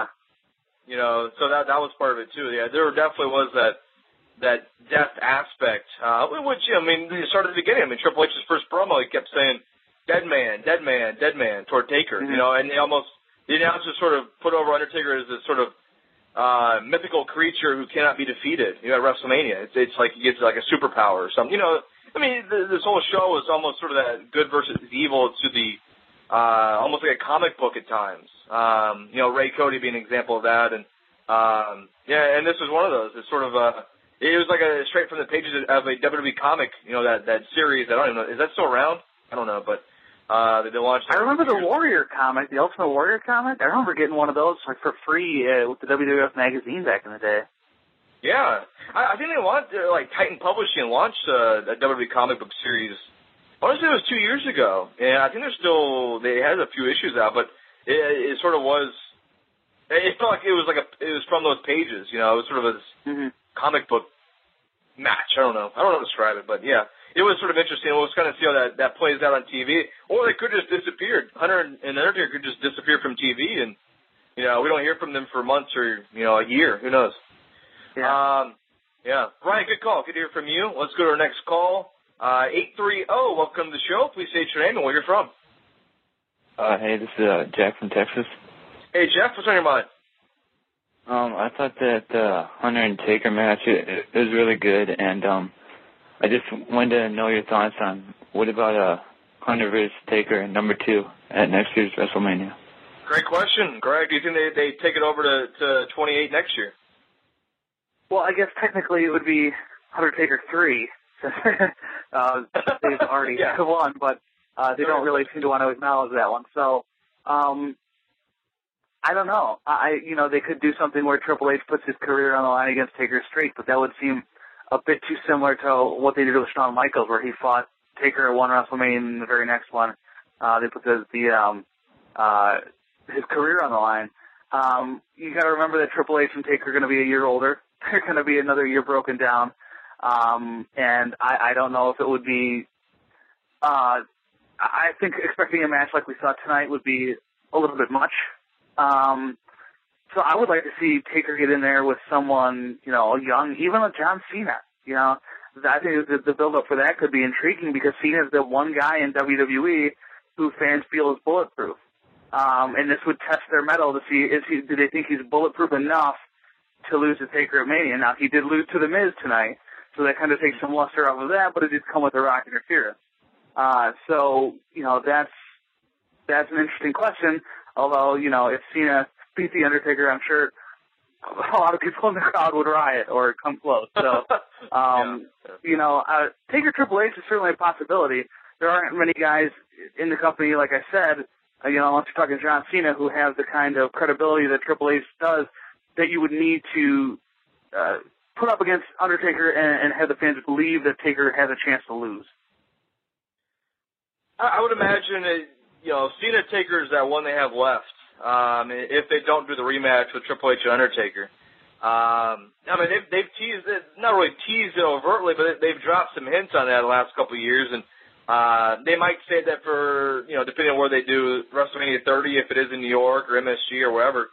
So that was part of it, too. Yeah, there definitely was that death aspect, which, it started at the beginning. Triple H's first promo, he kept saying, dead man, dead man, dead man, toward Taker, and the announcers sort of put over Undertaker as this sort of mythical creature who cannot be defeated, at WrestleMania. It's like he gets like a superpower or something, this whole show is almost sort of that good versus evil to the, almost like a comic book at times. Ray Cody being an example of that. And this was one of those. It's sort of it was like a straight from the pages of a WWE comic, that series. I don't even know. Is that still around? I don't know, but, they launched. I remember the Warrior comic, the Ultimate Warrior comic. I remember getting one of those for free with the WWF magazine back in the day. Yeah, I think they launched, Titan Publishing launched a WWE comic book series. Honestly, it was 2 years ago, and I think they had a few issues out, but it sort of was. It felt like it was from those pages, It was sort of a comic book match. I don't know how to describe it, but yeah, it was sort of interesting. We'll just kind of see how that plays out on TV, or they could just disappear. Hunter and Undertaker could just disappear from TV, and we don't hear from them for months or a year. Who knows? Yeah. Brian, good call. Good to hear from you. Let's go to our next call. 830, welcome to the show. Please state your name and where you're from. Hey, this is Jack from Texas. Hey, Jeff, what's on your mind? I thought that Hunter and Taker match, it was really good, and I just wanted to know your thoughts on what about Hunter versus Taker number 2 at next year's WrestleMania? Great question. Greg, do you think they take it over to 28 next year? Well, I guess technically it would be Undertaker 3, since they've already won, but they don't really seem to want to acknowledge that one. So, I don't know. They could do something where Triple H puts his career on the line against Taker's streak, but that would seem a bit too similar to what they did with Shawn Michaels, where he fought Taker at one WrestleMania, and the very next one, they put his career on the line. You got to remember that Triple H and Taker are going to be a year older. They're going to be another year broken down. And I don't know if it would be, I think expecting a match like we saw tonight would be a little bit much. So I would like to see Taker get in there with someone, young, even with John Cena. I think the build-up for that could be intriguing because Cena's the one guy in WWE who fans feel is bulletproof. And this would test their mettle to see do they think he's bulletproof enough to lose to Taker at Mania. Now, he did lose to The Miz tonight, so that kind of takes some luster off of that, but it did come with a Rock interference. So, that's an interesting question, although, if Cena beat The Undertaker, I'm sure a lot of people in the crowd would riot or come close. So, Taker Triple H is certainly a possibility. There aren't many guys in the company, like I said, unless you're talking John Cena, who have the kind of credibility that Triple H does, that you would need to put up against Undertaker and have the fans believe that Taker has a chance to lose. I would imagine that, Cena Taker is that one they have left. If they don't do the rematch with Triple H and Undertaker. They've teased it, not really teased it overtly, but they've dropped some hints on that the last couple of years. And They might say that for, depending on where they do WrestleMania 30, if it is in New York or MSG or wherever,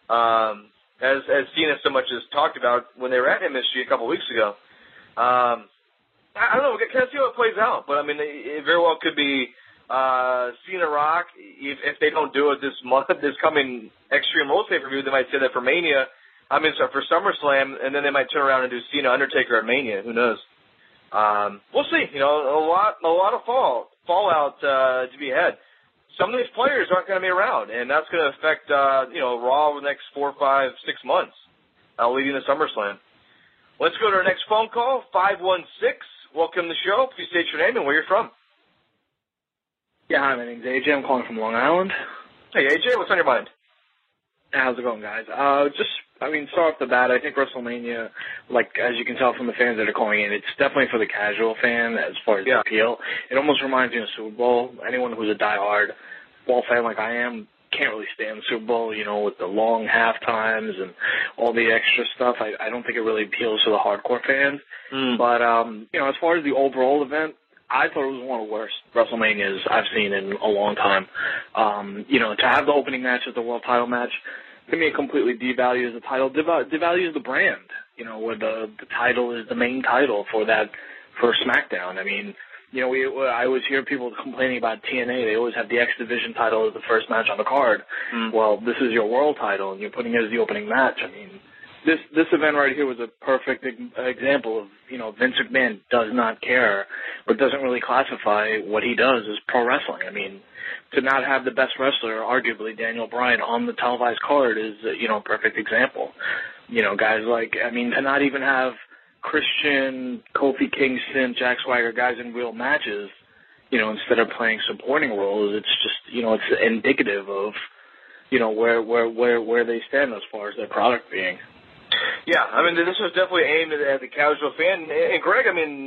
as Cena so much as talked about when they were at MSG a couple weeks ago. I don't know. We can see how it plays out, but I mean, it very well could be Cena Rock. If they don't do it this month, this coming Extreme Rules pay-per-view, they might say that for Mania. For SummerSlam, and then they might turn around and do Cena Undertaker at Mania. Who knows? We'll see. A lot of fallout to be had. Some of these players aren't going to be around, and that's going to affect Raw over the next 4, 5, 6 months, leading to SummerSlam. Let's go to our next phone call. 516. Welcome to the show. Please state your name and where you're from. Yeah, hi, my name's AJ. I'm calling from Long Island. Hey, AJ, what's on your mind? How's it going, guys? Start off the bat, I think WrestleMania, as you can tell from the fans that are calling in, it's definitely for the casual fan as far as the appeal. It almost reminds me of Super Bowl. Anyone who's a diehard ball fan like I am can't really stand the Super Bowl, with the long half times and all the extra stuff. I don't think it really appeals to the hardcore fans. But, as far as the overall event, I thought it was one of the worst WrestleManias I've seen in a long time. To have the opening match as the world title match, to me, it completely devalues the title, devalues the brand, where the title is the main title for SmackDown. I mean, I always hear people complaining about TNA. They always have the X Division title as the first match on the card. Well, this is your world title, and you're putting it as the opening match. I mean, this event right here was a perfect example of, Vince McMahon does not care or doesn't really classify what he does as pro wrestling. I mean, to not have the best wrestler, arguably Daniel Bryan, on the televised card is, a perfect example. Guys to not even have Christian, Kofi Kingston, Jack Swagger, guys in real matches, instead of playing supporting roles, it's just, it's indicative of, where they stand as far as their product being. Yeah, this was definitely aimed at the casual fan. And Greg,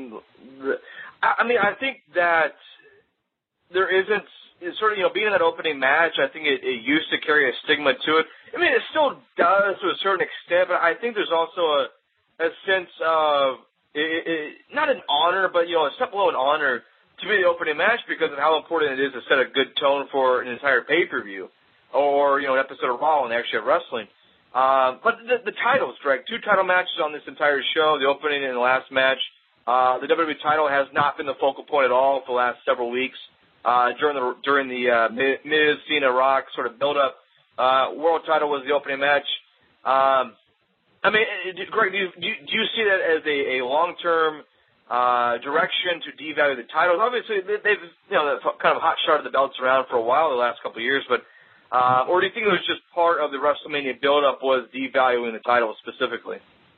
I think that there isn't, sort of, being in that opening match, I think it used to carry a stigma to it. It still does to a certain extent, but I think there's also a sense of, not an honor, but, a step below an honor to be the opening match because of how important it is to set a good tone for an entire pay-per-view or, an episode of Raw and they actually have wrestling. But the titles, Greg, 2 title matches on this entire show, the opening and the last match. The WWE title has not been the focal point at all for the last several weeks. During the Miz, Cena, Rock sort of build-up. World title was the opening match. Greg, do you see that as a long-term direction to devalue the titles? Obviously, they've kind of hot shotted the belts around for a while the last couple of years, but or do you think it was just part of the WrestleMania build-up was devaluing the titles specifically?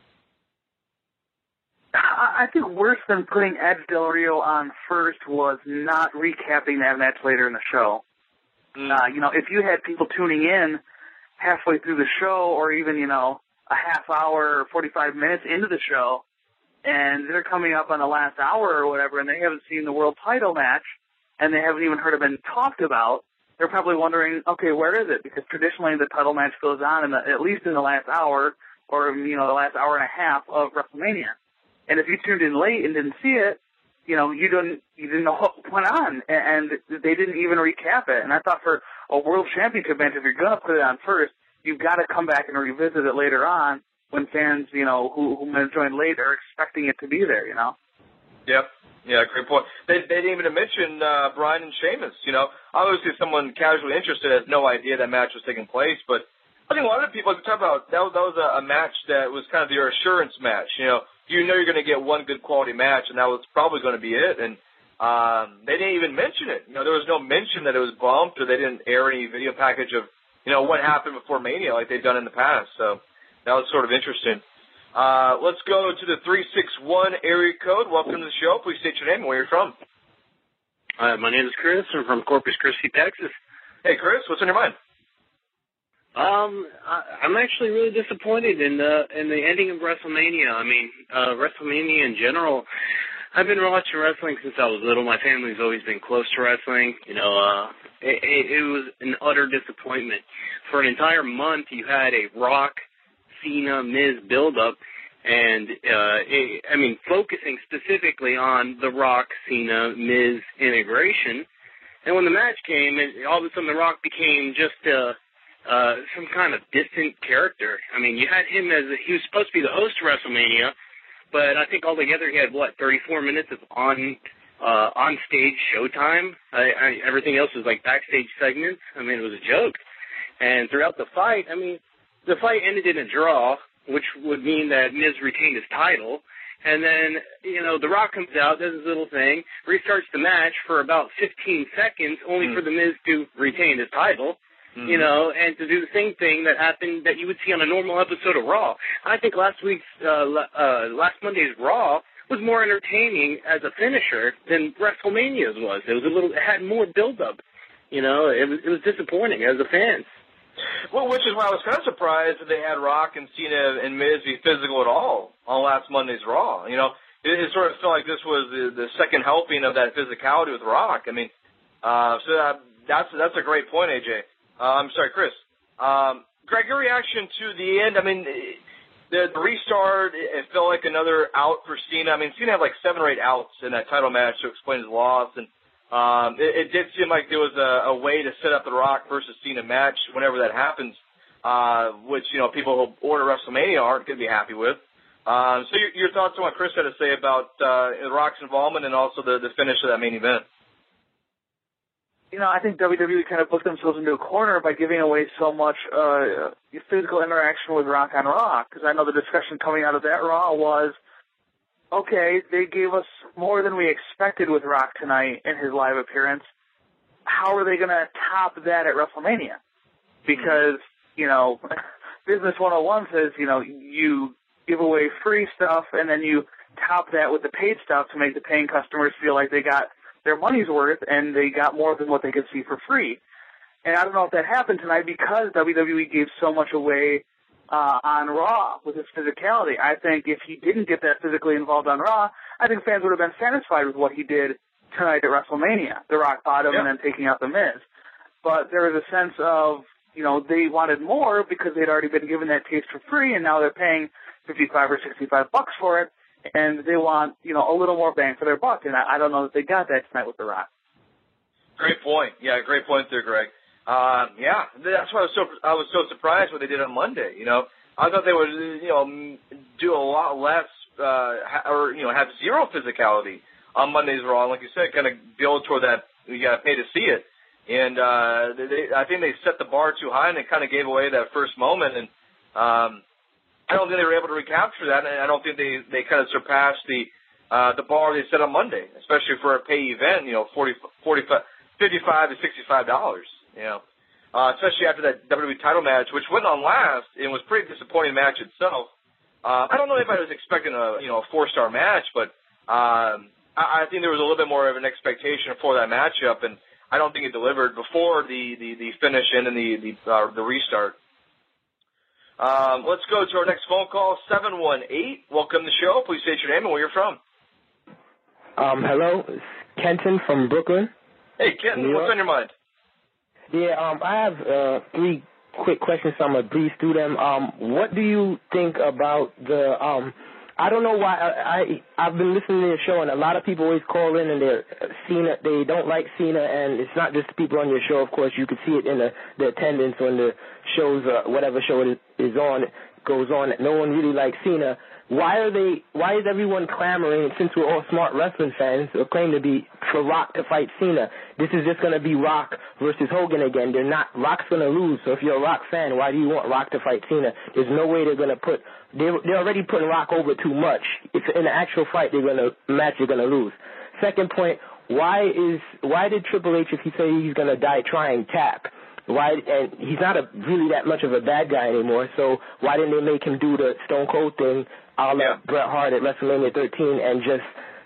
I think worse than putting Edge Del Rio on first was not recapping that match later in the show. If you had people tuning in halfway through the show or even, a half hour or 45 minutes into the show and they're coming up on the last hour or whatever and they haven't seen the world title match and they haven't even heard it been talked about, they're probably wondering, okay, where is it? Because traditionally the title match goes on at least in the last hour or, the last hour and a half of WrestleMania. And if you tuned in late and didn't see it, you didn't know what went on, and they didn't even recap it. And I thought for a world championship match, if you're going to put it on first, you've got to come back and revisit it later on when fans, who might have joined late are expecting it to be there, Yep. Yeah, great point. They didn't even mention Bryan and Sheamus. Obviously someone casually interested has no idea that match was taking place, but I think a lot of people talk about that was a match that was kind of your assurance match. You're going to get one good quality match, and that was probably going to be it. And they didn't even mention it. There was no mention that it was bumped, or they didn't air any video package of what happened before Mania like they've done in the past. So that was sort of interesting. Let's go to the 361 area code. Welcome to the show. Please state your name and where you're from. My name is Chris. I'm from Corpus Christi, Texas. Hey, Chris. What's on your mind? I'm actually really disappointed in the ending of WrestleMania. WrestleMania in general, I've been watching wrestling since I was little. My family's always been close to wrestling. It was an utter disappointment. For an entire month, you had a Rock, Cena, Miz build-up, And, I mean, focusing specifically on the Rock, Cena, Miz integration. And when the match came, all of a sudden The Rock became just some kind of distant character. I mean, you had him he was supposed to be the host of WrestleMania, but I think altogether he had, 34 minutes of on-stage showtime. Everything else was like backstage segments. I mean, it was a joke. And throughout the fight, I mean, the fight ended in a draw, which would mean that Miz retained his title. And then, The Rock comes out, does his little thing, restarts the match for about 15 seconds, only for the Miz to retain his title, and to do the same thing that happened that you would see on a normal episode of Raw. I think last Monday's Raw was more entertaining as a finisher than WrestleMania's was. It had more build-up. It was disappointing as a fan. Well, which is why I was kind of surprised that they had Rock and Cena and Miz be physical at all on last Monday's Raw. It sort of felt like this was the second helping of that physicality with Rock. I mean, that's a great point, AJ. I'm sorry, Chris. Greg, your reaction to the end? I mean, the restart, it felt like another out for Cena. I mean, Cena had 7 or 8 outs in that title match to explain his loss, and it did seem like there was a way to set up the Rock versus Cena match whenever that happens, which, people who order WrestleMania aren't going to be happy with. So your thoughts on what Chris had to say about the Rock's involvement and also the finish of that main event? I think WWE kind of booked themselves into a corner by giving away so much physical interaction with Rock on Raw, because I know the discussion coming out of that Raw was, okay, they gave us more than we expected with Rock tonight in his live appearance. How are they going to top that at WrestleMania? Because, Business 101 says, you give away free stuff and then you top that with the paid stuff to make the paying customers feel like they got their money's worth and they got more than what they could see for free. And I don't know if that happened tonight because WWE gave so much away on Raw with his physicality. I think if he didn't get that physically involved on Raw, I think fans would have been satisfied with what he did tonight at WrestleMania, the Rock bottom and then taking out the Miz. But there was a sense of, they wanted more because they'd already been given that taste for free, and now they're paying $55 or $65 for it, and they want, a little more bang for their buck. And I don't know that they got that tonight with the Rock. Great point. Yeah, great point there, Greg. That's why I was so surprised what they did on Monday. I thought they would, do a lot less, have zero physicality on Monday's Raw. Like you said, kind of build toward that you got to pay to see it. And I think they set the bar too high, and they kind of gave away that first moment. And I don't think they were able to recapture that. And I don't think they kind of surpassed the bar they set on Monday, especially for a pay event. $55 to $65. Especially after that WWE title match, which went on last and was a pretty disappointing match itself. I don't know if I was expecting a 4-star match, but I think there was a little bit more of an expectation for that matchup, and I don't think it delivered before the finish and then the restart. Let's go to our next phone call, 718. Welcome to the show. Please state your name and where you're from. Hello, it's Kenton from Brooklyn. Hey, Kenton, what's on your mind? Yeah, I have 3 quick questions, so I'm going to breeze through them. What do you think about the I don't know why I've been listening to your show, and a lot of people always call in and they don't like Cena, and it's not just the people on your show, of course. You can see it in the attendance when the shows, whatever show it is on, goes on. No one really likes Cena. Why is everyone clamoring, since we're all smart wrestling fans, or claim to be, for Rock to fight Cena? This is just going to be Rock versus Hogan again. Rock's going to lose, so if you're a Rock fan, why do you want Rock to fight Cena? There's no way they're going to they're already putting Rock over too much. If in the actual fight they're going to lose. Second point, why did Triple H, if he say he's going to die trying, tap? And he's not really that much of a bad guy anymore, so why didn't they make him do the Stone Cold thing, a la Bret Hart at WrestleMania 13, and just,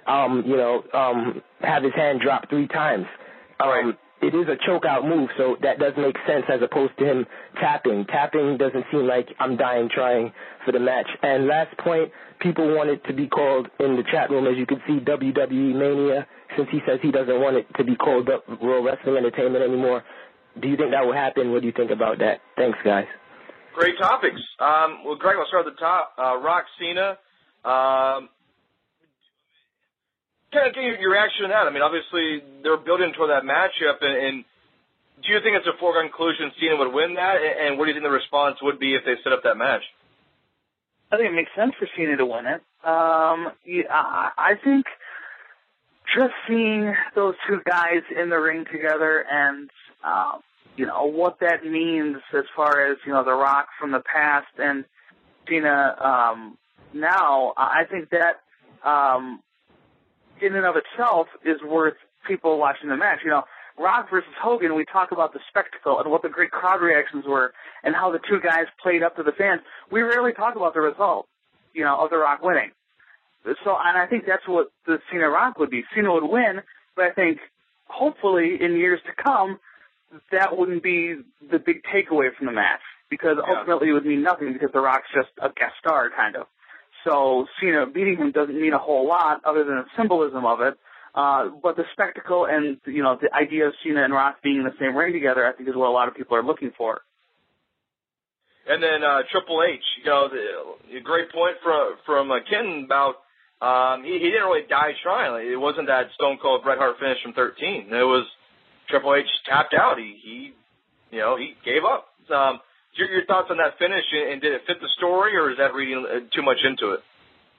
have his hand drop 3 times? It is a choke-out move, so that does make sense as opposed to him tapping. Tapping doesn't seem like I'm dying trying for the match. And last point, people want it to be called in the chat room, as you can see, WWE Mania, since he says he doesn't want it to be called World Wrestling Entertainment anymore. Do you think that will happen? What do you think about that? Thanks, guys. Great topics. Well, Greg, I'll start at the top. Rock, Cena. Kind of get your reaction to that. I mean, obviously, they're building toward that matchup, and do you think it's a foregone conclusion Cena would win that, and what do you think the response would be if they set up that match? I think it makes sense for Cena to win it. I think just seeing those two guys in the ring together and, what that means as far as, The Rock from the past and Cena now, I think that in and of itself is worth people watching the match. Rock versus Hogan, we talk about the spectacle and what the great crowd reactions were and how the two guys played up to the fans. We rarely talk about the result, of The Rock winning. So, and I think that's what the Cena-Rock would be. Cena would win, but I think hopefully in years to come, that wouldn't be the big takeaway from the match because ultimately it would mean nothing because The Rock's just a guest star, kind of. So Cena beating him doesn't mean a whole lot other than the symbolism of it. But the spectacle and, the idea of Cena and Rock being in the same ring together, I think is what a lot of people are looking for. And then Triple H, a great point from Ken about he didn't really die trying. It wasn't that Stone Cold Bret Hart finish from 13. It was Triple H tapped out. He gave up. Your thoughts on that finish, and did it fit the story, or is that reading too much into it?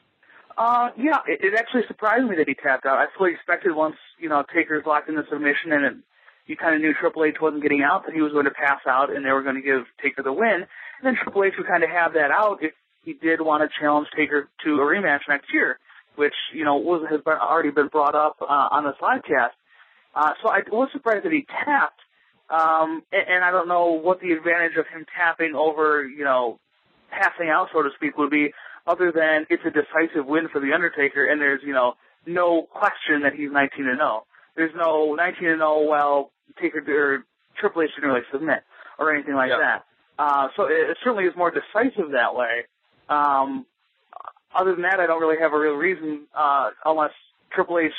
It actually surprised me that he tapped out. I fully expected once, Taker's locked in the submission and you kind of knew Triple H wasn't getting out, that he was going to pass out and they were going to give Taker the win. And then Triple H would kind of have that out if he did want to challenge Taker to a rematch next year, which, has already been brought up on this podcast. So I was surprised that he tapped. And I don't know what the advantage of him tapping over, passing out, so to speak, would be, other than it's a decisive win for The Undertaker, and there's, no question that he's 19-0. There's no 19-0, well, Taker or Triple H didn't really submit or anything like that. So it certainly is more decisive that way. Other than that, I don't really have a real reason, unless Triple H,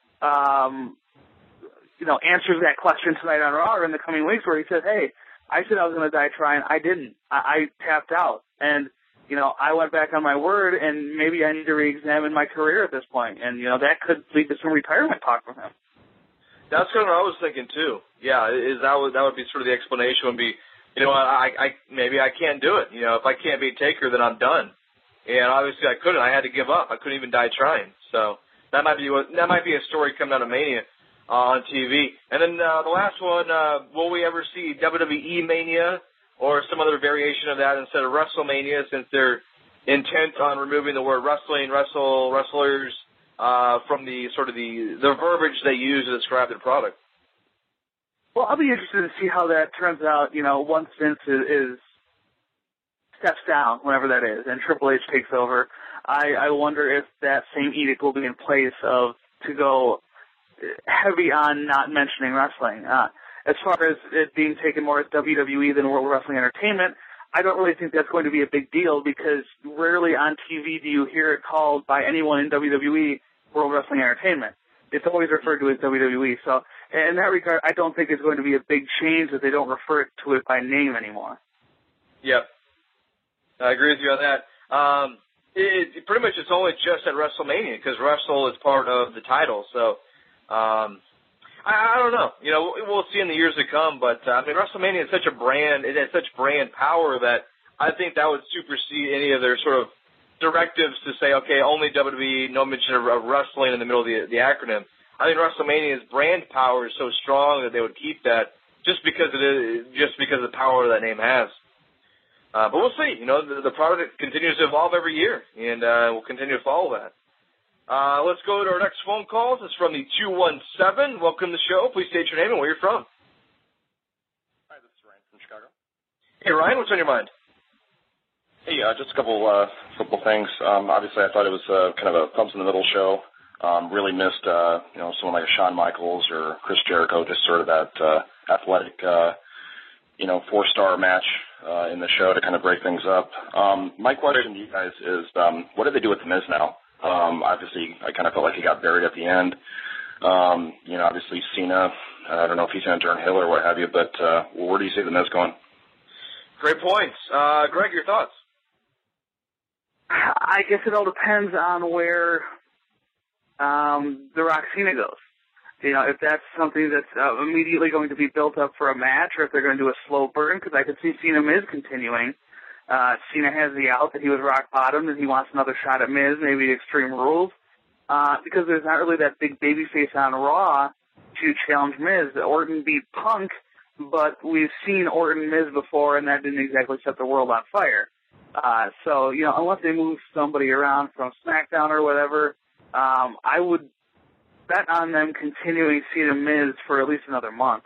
answers that question tonight on Raw or in the coming weeks where he says, hey, I said I was going to die trying. I didn't. I tapped out. And, I went back on my word, and maybe I need to re-examine my career at this point. And, that could lead to some retirement talk from him. That's kind of what I was thinking, too. Yeah, that would be sort of the explanation would be, maybe I can't do it. If I can't beat Taker, then I'm done. And obviously I couldn't. I had to give up. I couldn't even die trying. So that might be a story coming out of Mania on TV. And then the last one, will we ever see WWE Mania or some other variation of that instead of WrestleMania, since they're intent on removing the word wrestling, wrestlers from the sort of the verbiage they use to describe their product? Well, I'll be interested to see how that turns out, once Vince is steps down, whenever that is, and Triple H takes over. I wonder if that same edict will be in place to go heavy on not mentioning wrestling. As far as it being taken more as WWE than World Wrestling Entertainment, I don't really think that's going to be a big deal because rarely on TV do you hear it called by anyone in WWE World Wrestling Entertainment. It's always referred to as WWE. So in that regard, I don't think it's going to be a big change that they don't refer to it by name anymore. Yep. I agree with you on that. It pretty much it's only just at WrestleMania because Wrestle is part of the title. So I don't know. We'll see in the years to come. But WrestleMania is such a brand. It has such brand power that I think that would supersede any of their sort of directives to say, okay, only WWE, no mention of wrestling in the middle of the acronym. I think WrestleMania's brand power is so strong that they would keep that just because of the power that name has. But we'll see. The product continues to evolve every year, and we'll continue to follow that. Let's go to our next phone call. This is from the 217. Welcome to the show. Please state your name and where you're from. Hi, this is Ryan from Chicago. Hey, Ryan, what's on your mind? Hey, just a couple football things. Obviously, I thought it was kind of a thumbs-in-the-middle show. Really missed, someone like a Shawn Michaels or Chris Jericho, just sort of that athletic, four-star match in the show to kind of break things up. My question to you guys is, what do they do with The Miz now? Obviously, I kind of felt like he got buried at the end. Obviously Cena, I don't know if he's going to turn heel or what have you, but where do you see The Miz going? Great points. Greg, your thoughts? I guess it all depends on where the Rock Cena goes. If that's something that's immediately going to be built up for a match, or if they're going to do a slow burn, because I could see Cena Miz continuing. Cena has the out that he was rock bottom and he wants another shot at Miz, maybe Extreme Rules, because there's not really that big babyface on Raw to challenge Miz. Orton beat Punk, but we've seen Orton Miz before, and that didn't exactly set the world on fire. So, unless they move somebody around from SmackDown or whatever, I would bet on them continuing Cena Miz for at least another month.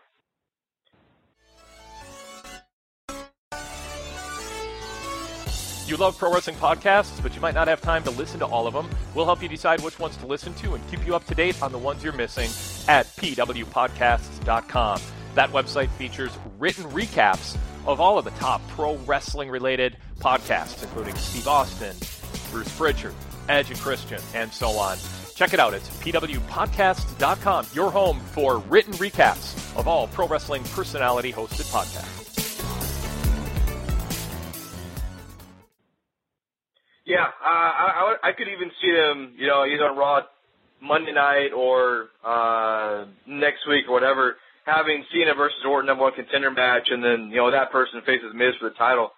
You love pro wrestling podcasts, but you might not have time to listen to all of them. We'll help you decide which ones to listen to and keep you up to date on the ones you're missing at pwpodcasts.com. That website features written recaps of all of the top pro wrestling related podcasts, including Steve Austin, Bruce Pritchard, Edge and Christian, and so on. Check it out. It's pwpodcasts.com, your home for written recaps of all pro wrestling personality hosted podcasts. Yeah, I could even see them, either on Raw Monday night or next week or whatever, having Cena versus Orton #1 contender match, and then that person faces Miz for the title.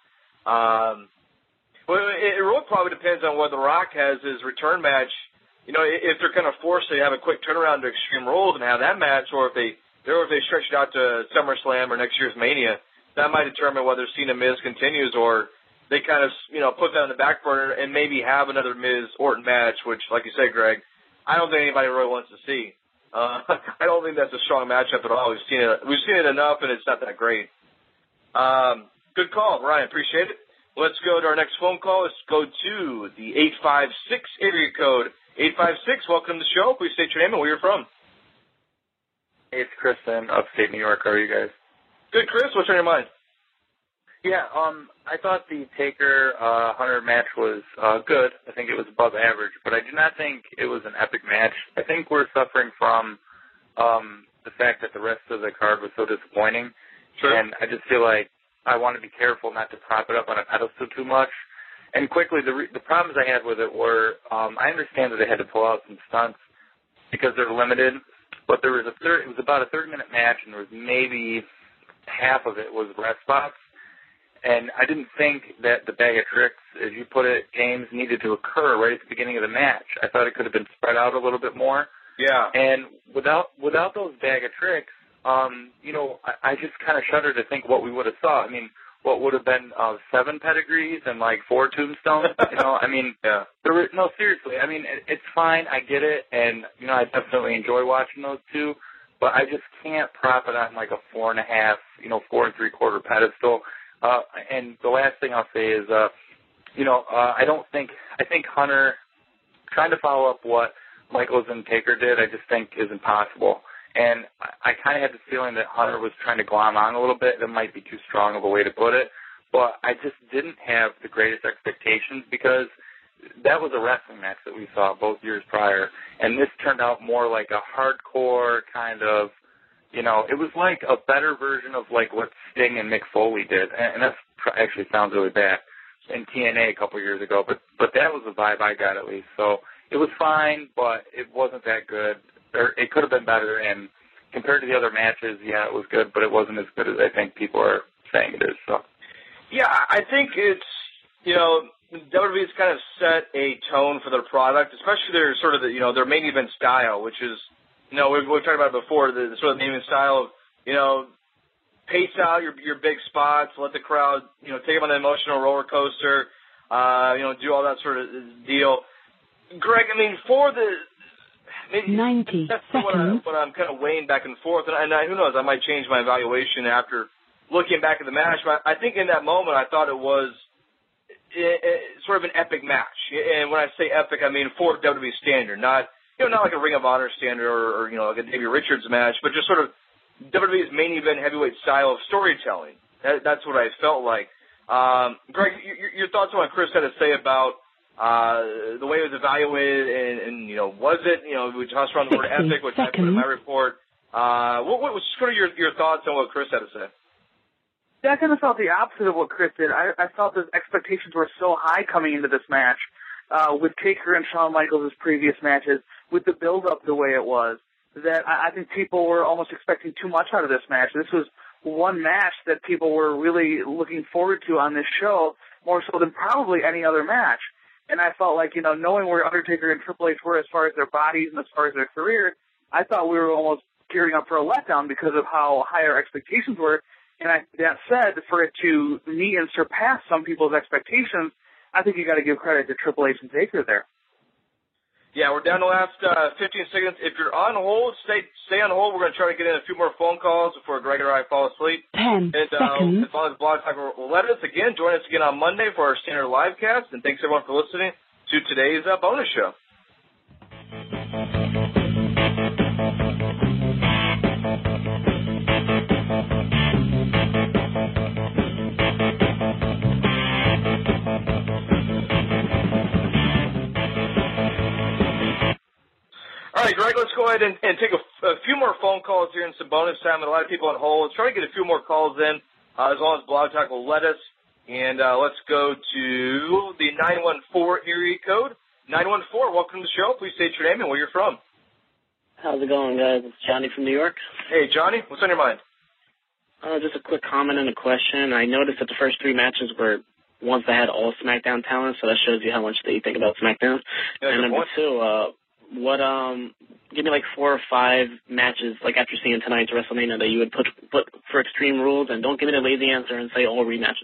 Well, it really probably depends on whether The Rock has his return match. If they're kind of forced to have a quick turnaround to Extreme Rules and have that match, or if they stretch it out to SummerSlam or next year's Mania, that might determine whether Cena Miz continues or they kind of, put that on the back burner and maybe have another Miz-Orton match, which, like you said, Greg, I don't think anybody really wants to see. I don't think that's a strong matchup at all. We've seen it enough, and it's not that great. Good call, Ryan. Appreciate it. Let's go to our next phone call. Let's go to the 856 area code. 856, welcome to the show. Please state your name and where you're from. Hey, it's Chris in upstate New York. How are you guys? Good, Chris. What's on your mind? Yeah, I thought the Taker Hunter match was good. I think it was above average, but I do not think it was an epic match. I think we're suffering from the fact that the rest of the card was so disappointing, Sure. And I just feel like I want to be careful not to prop it up on a pedestal too much. And quickly, the problems I had with it were I understand that they had to pull out some stunts because they're limited, but there was it was about a 30-minute match, and there was maybe half of it was rest spots. And I didn't think that the bag of tricks, as you put it, James, needed to occur right at the beginning of the match. I thought it could have been spread out a little bit more. Yeah. And without those bag of tricks, I just kind of shudder to think what we would have saw. I mean, what would have been 7 pedigrees and like 4 tombstones? Yeah. Seriously. I mean, it's fine. I get it, and I definitely enjoy watching those two. But I just can't prop it on like a 4.5, 4 3/4 pedestal. And the last thing I'll say is, I think Hunter trying to follow up what Michaels and Taker did, I just think is impossible. And I kind of had the feeling that Hunter was trying to glom on a little bit. That might be too strong of a way to put it. But I just didn't have the greatest expectations because that was a wrestling match that we saw both years prior. And this turned out more like a hardcore kind of, it was like a better version of like what Sting and Mick Foley did. And that actually sounds really bad in TNA a couple years ago. But that was the vibe I got at least. So it was fine, but it wasn't that good. Or it could have been better. And compared to the other matches, yeah, it was good, but it wasn't as good as I think people are saying it is. So. Yeah, I think it's, WWE's kind of set a tone for their product, especially their sort of, their main event style, which is, we've talked about it before, the sort of main event style of, pace out your big spots, let the crowd, take them on an emotional roller coaster, do all that sort of deal. Greg, I mean, for the... Maybe 90 that's seconds. what I'm kind of weighing back and forth, and who knows, I might change my evaluation after looking back at the match, but I think in that moment I thought it was sort of an epic match. And when I say epic, I mean for WWE standard, not like a Ring of Honor standard or like a Davey Richards match, but just sort of WWE's main event heavyweight style of storytelling. That's what I felt like. Greg, your thoughts on what Chris had to say about the way it was evaluated and was it, we tossed around the word epic, which I put in my report. What was sort of your thoughts on what Chris had to say? Yeah, I kind of felt the opposite of what Chris did. I felt his expectations were so high coming into this match with Taker and Shawn Michaels' previous matches, with the build-up the way it was, that I think people were almost expecting too much out of this match. This was one match that people were really looking forward to on this show, more so than probably any other match. And I felt like, knowing where Undertaker and Triple H were as far as their bodies and as far as their career, I thought we were almost gearing up for a letdown because of how high our expectations were. And that said, for it to meet and surpass some people's expectations, I think you got to give credit to Triple H and Taker there. Yeah, we're down to the last 15 seconds. If you're on hold, stay on hold. We're going to try to get in a few more phone calls before Greg or I fall asleep. 10 seconds. As long as Blog Talk will let us again, join us again on Monday for our standard live cast. And thanks everyone for listening to today's bonus show. All right, Greg, let's go ahead and take a few more phone calls here and some bonus time with a lot of people on hold. Let's try to get a few more calls in as long as Blog Talk will let us. And let's go to the 914 area code. 914, welcome to the show. Please state your name and where you're from. How's it going, guys? It's Johnny from New York. Hey, Johnny, what's on your mind? Just a quick comment and a question. I noticed that the first three matches were ones that had all SmackDown talent, so that shows you how much that you think about SmackDown. Yeah, and number two, give me like 4 or 5 matches, like after seeing tonight's WrestleMania, that you would put for Extreme Rules, and don't give me the lazy answer and say all rematches.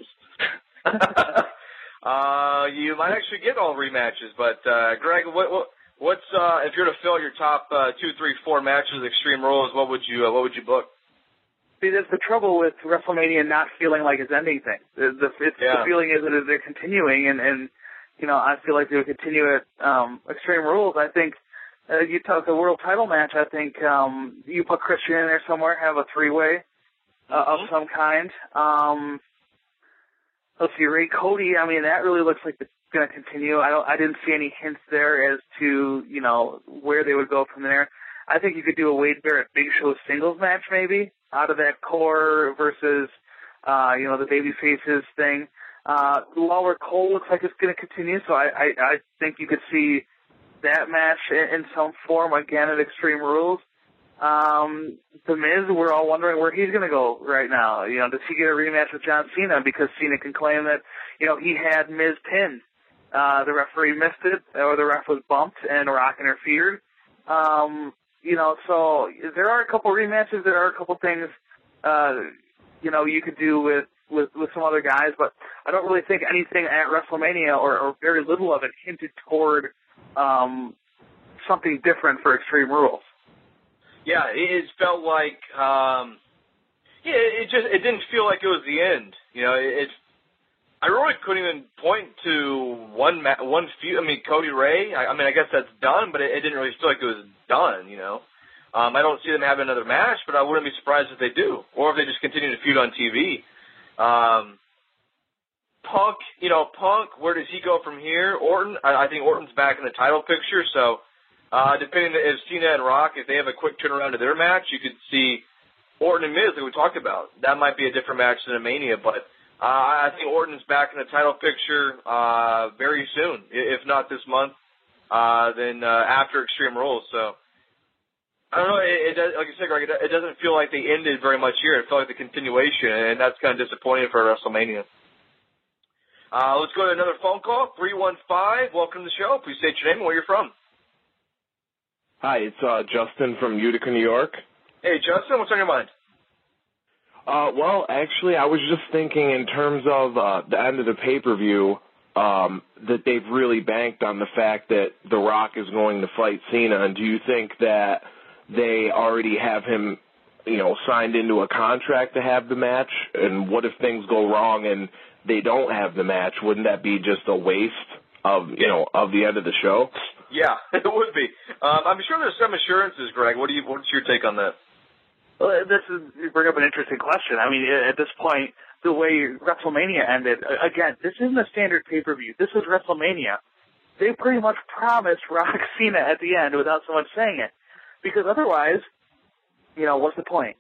You might actually get all rematches, but Greg, what's if you're to fill your top 2, 3, 4 matches of Extreme Rules, what would you book? See, that's the trouble with WrestleMania not feeling like it's ending things. The feeling is that they're continuing, and I feel like they would continue at Extreme Rules. I think you talk the world title match. I think you put Christian in there somewhere, have a 3-way of some kind. Let's see, Ray Cody. I mean, that really looks like it's going to continue. I didn't see any hints there as to where they would go from there. I think you could do a Wade Barrett Big Show singles match maybe out of that core versus the baby faces thing. Lawler Cole looks like it's going to continue, so I think you could see that match in some form again at Extreme Rules. The Miz, we're all wondering where he's going to go right now. Does he get a rematch with John Cena? Because Cena can claim that, he had Miz pinned. The referee missed it, or the ref was bumped, and Rock interfered. So there are a couple rematches. There are a couple things, you could do with some other guys, but I don't really think anything at WrestleMania or very little of it hinted toward something different for Extreme Rules. Yeah, it felt like it didn't feel like it was the end. I really couldn't even point to one feud. I mean, Cody Ray. I guess that's done, but it didn't really feel like it was done. I don't see them having another match, but I wouldn't be surprised if they do, or if they just continue to feud on TV. Punk, where does he go from here? Orton, I think Orton's back in the title picture, so depending if Cena and Rock, if they have a quick turnaround to their match, you could see Orton and Miz, like we talked about. That might be a different match than a Mania, but I think Orton's back in the title picture very soon, if not this month, then after Extreme Rules. So I don't know. Like you said, Greg, it doesn't feel like they ended very much here. It felt like the continuation, and that's kind of disappointing for WrestleMania. Let's go to another phone call. 315. Welcome to the show. Please state your name and where you're from. Hi, it's Justin from Utica, New York. Hey, Justin, what's on your mind? Well, actually, I was just thinking in terms of the end of the pay-per-view that they've really banked on the fact that The Rock is going to fight Cena. And do you think that they already have him, signed into a contract to have the match? And what if things go wrong and they don't have the match? Wouldn't that be just a waste of, of the end of the show? Yeah, it would be. I'm sure there's some assurances, Greg. What's your take on that? Well, you bring up an interesting question. I mean, at this point, the way WrestleMania ended, again, this isn't a standard pay-per-view. This is WrestleMania. They pretty much promised Rock Cena at the end without so much saying it. Because otherwise, what's the point?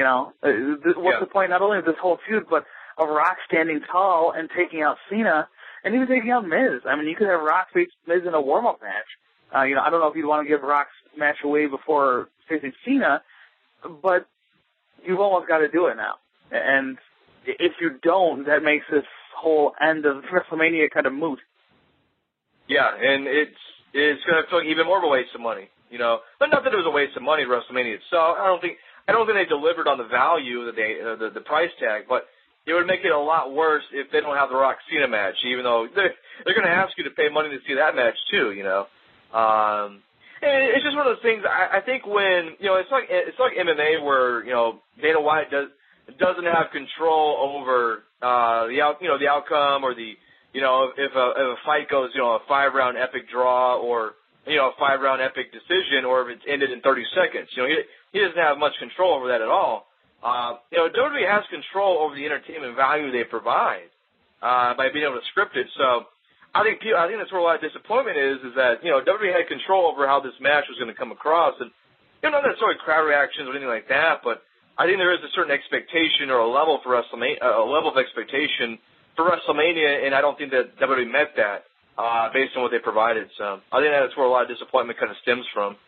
What's the point not only of this whole feud, but of Rock standing tall and taking out Cena And even taking out Miz. I mean, you could have Rock face Miz in a warm-up match. I don't know if you'd want to give Rock's match away before facing Cena, but you've almost got to do it now. And if you don't, that makes this whole end of WrestleMania kind of moot. Yeah, and it's going to feel like even more of a waste of money, But not that it was a waste of money, WrestleMania itself. I don't think they delivered on the value that the price tag, but it would make it a lot worse if they don't have the Rock Cena match, even though they're going to ask you to pay money to see that match too, And it's just one of those things. I think when it's like MMA where Dana White doesn't have control over the outcome or the if a fight goes a 5-round epic draw or a 5-round epic decision or if it's ended in 30 seconds. He doesn't have much control over that at all. WWE has control over the entertainment value they provide by being able to script it. So I think that's where a lot of disappointment is that WWE had control over how this match was going to come across, and not necessarily crowd reactions or anything like that, but I think there is a certain expectation or a level for WrestleMania, a level of expectation for WrestleMania, and I don't think that WWE met that based on what they provided. So I think that's where a lot of disappointment kind of stems from.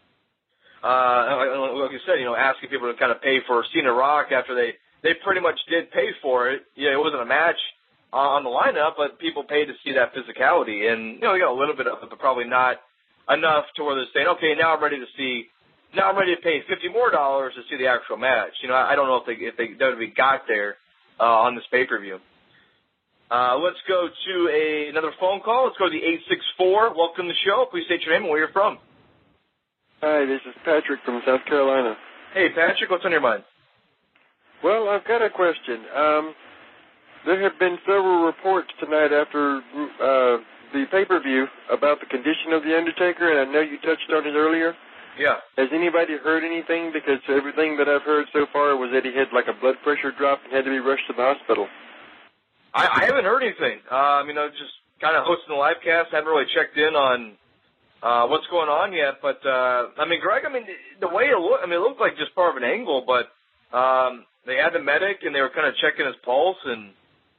Like you said, asking people to kind of pay for Cena Rock after they pretty much did pay for it. Yeah, it wasn't a match on the lineup, but people paid to see that physicality, and you got a little bit of it, but probably not enough to where they're saying, okay, now I'm ready to pay $50 more to see the actual match. I don't know if they WWE got there on this pay-per-view. Let's go to another phone call. Let's go to the 864. Welcome to the show. Please state your name and where you're from. Hi, this is Patrick from South Carolina. Hey, Patrick, what's on your mind? Well, I've got a question. There have been several reports tonight after the pay-per-view about the condition of The Undertaker, and I know you touched on it earlier. Yeah. Has anybody heard anything? Because everything that I've heard so far was that he had like a blood pressure drop and had to be rushed to the hospital. I haven't heard anything. Just kind of hosting the live cast. Haven't really checked in on what's going on yet. But, Greg, the way it looked, it looked like just part of an angle, but they had the medic and they were kind of checking his pulse. And,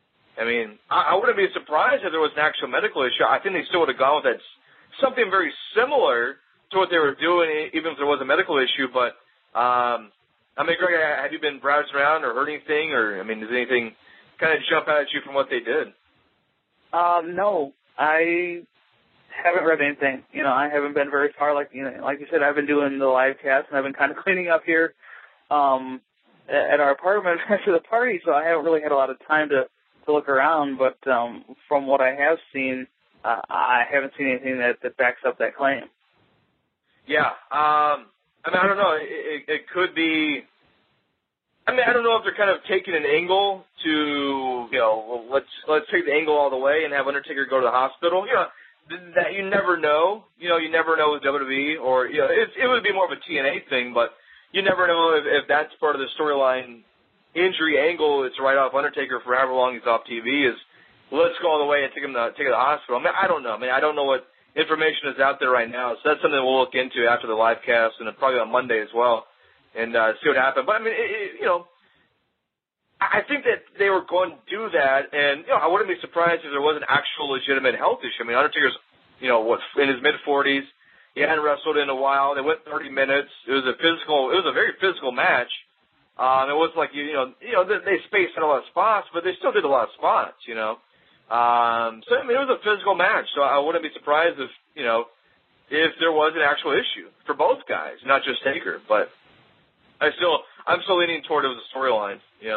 I wouldn't be surprised if there was an actual medical issue. I think they still would have gone with that, something very similar to what they were doing, even if there was a medical issue. But, Greg, have you been browsing around or heard anything? Or, does anything kind of jump out at you from what they did? No, I haven't read anything. I haven't been very far. Like you said, I've been doing the live cast, and I've been kind of cleaning up here at our apartment after the party, so I haven't really had a lot of time to look around. But from what I have seen, I haven't seen anything that backs up that claim. Yeah. I don't know. It could be. I don't know if they're kind of taking an angle to, let's take the angle all the way and have Undertaker go to the hospital. That you never know. You never know with WWE, or it would be more of a TNA thing, but you never know if that's part of the storyline injury angle. It's right off Undertaker for however long he's off TV. Is let's go all the way and take him to the hospital. I don't know. I don't know what information is out there right now. So that's something we'll look into after the live cast and probably on Monday as well. And see what happened. But, I think that they were going to do that, and, I wouldn't be surprised if there was an actual legitimate health issue. Undertaker's, in his mid-40s. He hadn't wrestled in a while. They went 30 minutes. It was a very physical match. It wasn't like, they spaced out a lot of spots, but they still did a lot of spots, So, it was a physical match. So I wouldn't be surprised if there was an actual issue for both guys, not just Taker, but I'm still leaning toward it was a storyline.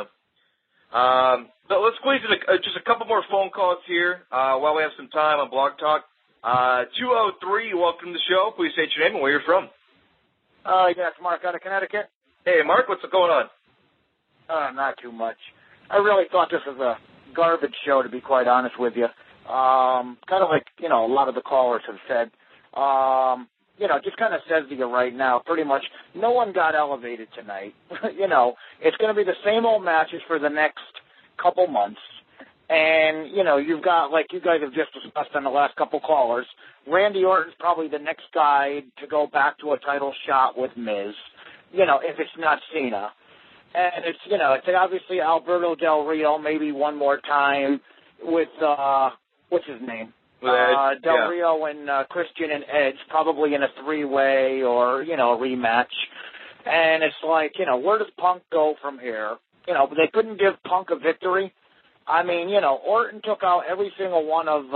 But let's squeeze in just a couple more phone calls here while we have some time on Blog Talk. 203, welcome to the show. Please state your name and where you're from. Yes, Mark out of Connecticut. Hey, Mark, what's going on? Not too much. I really thought this was a garbage show, to be quite honest with you. Kind of like, a lot of the callers have said. Just kind of says to you right now, pretty much no one got elevated tonight. It's going to be the same old matches for the next couple months. And, you've got, like you guys have just discussed on the last couple callers, Randy Orton's probably the next guy to go back to a title shot with Miz, if it's not Cena. And it's obviously Alberto Del Rio maybe one more time with, what's his name? Edge, Del Rio and Christian and Edge, probably in a three-way or, a rematch. And it's like, where does Punk go from here? But they couldn't give Punk a victory. I mean, Orton took out every single one of,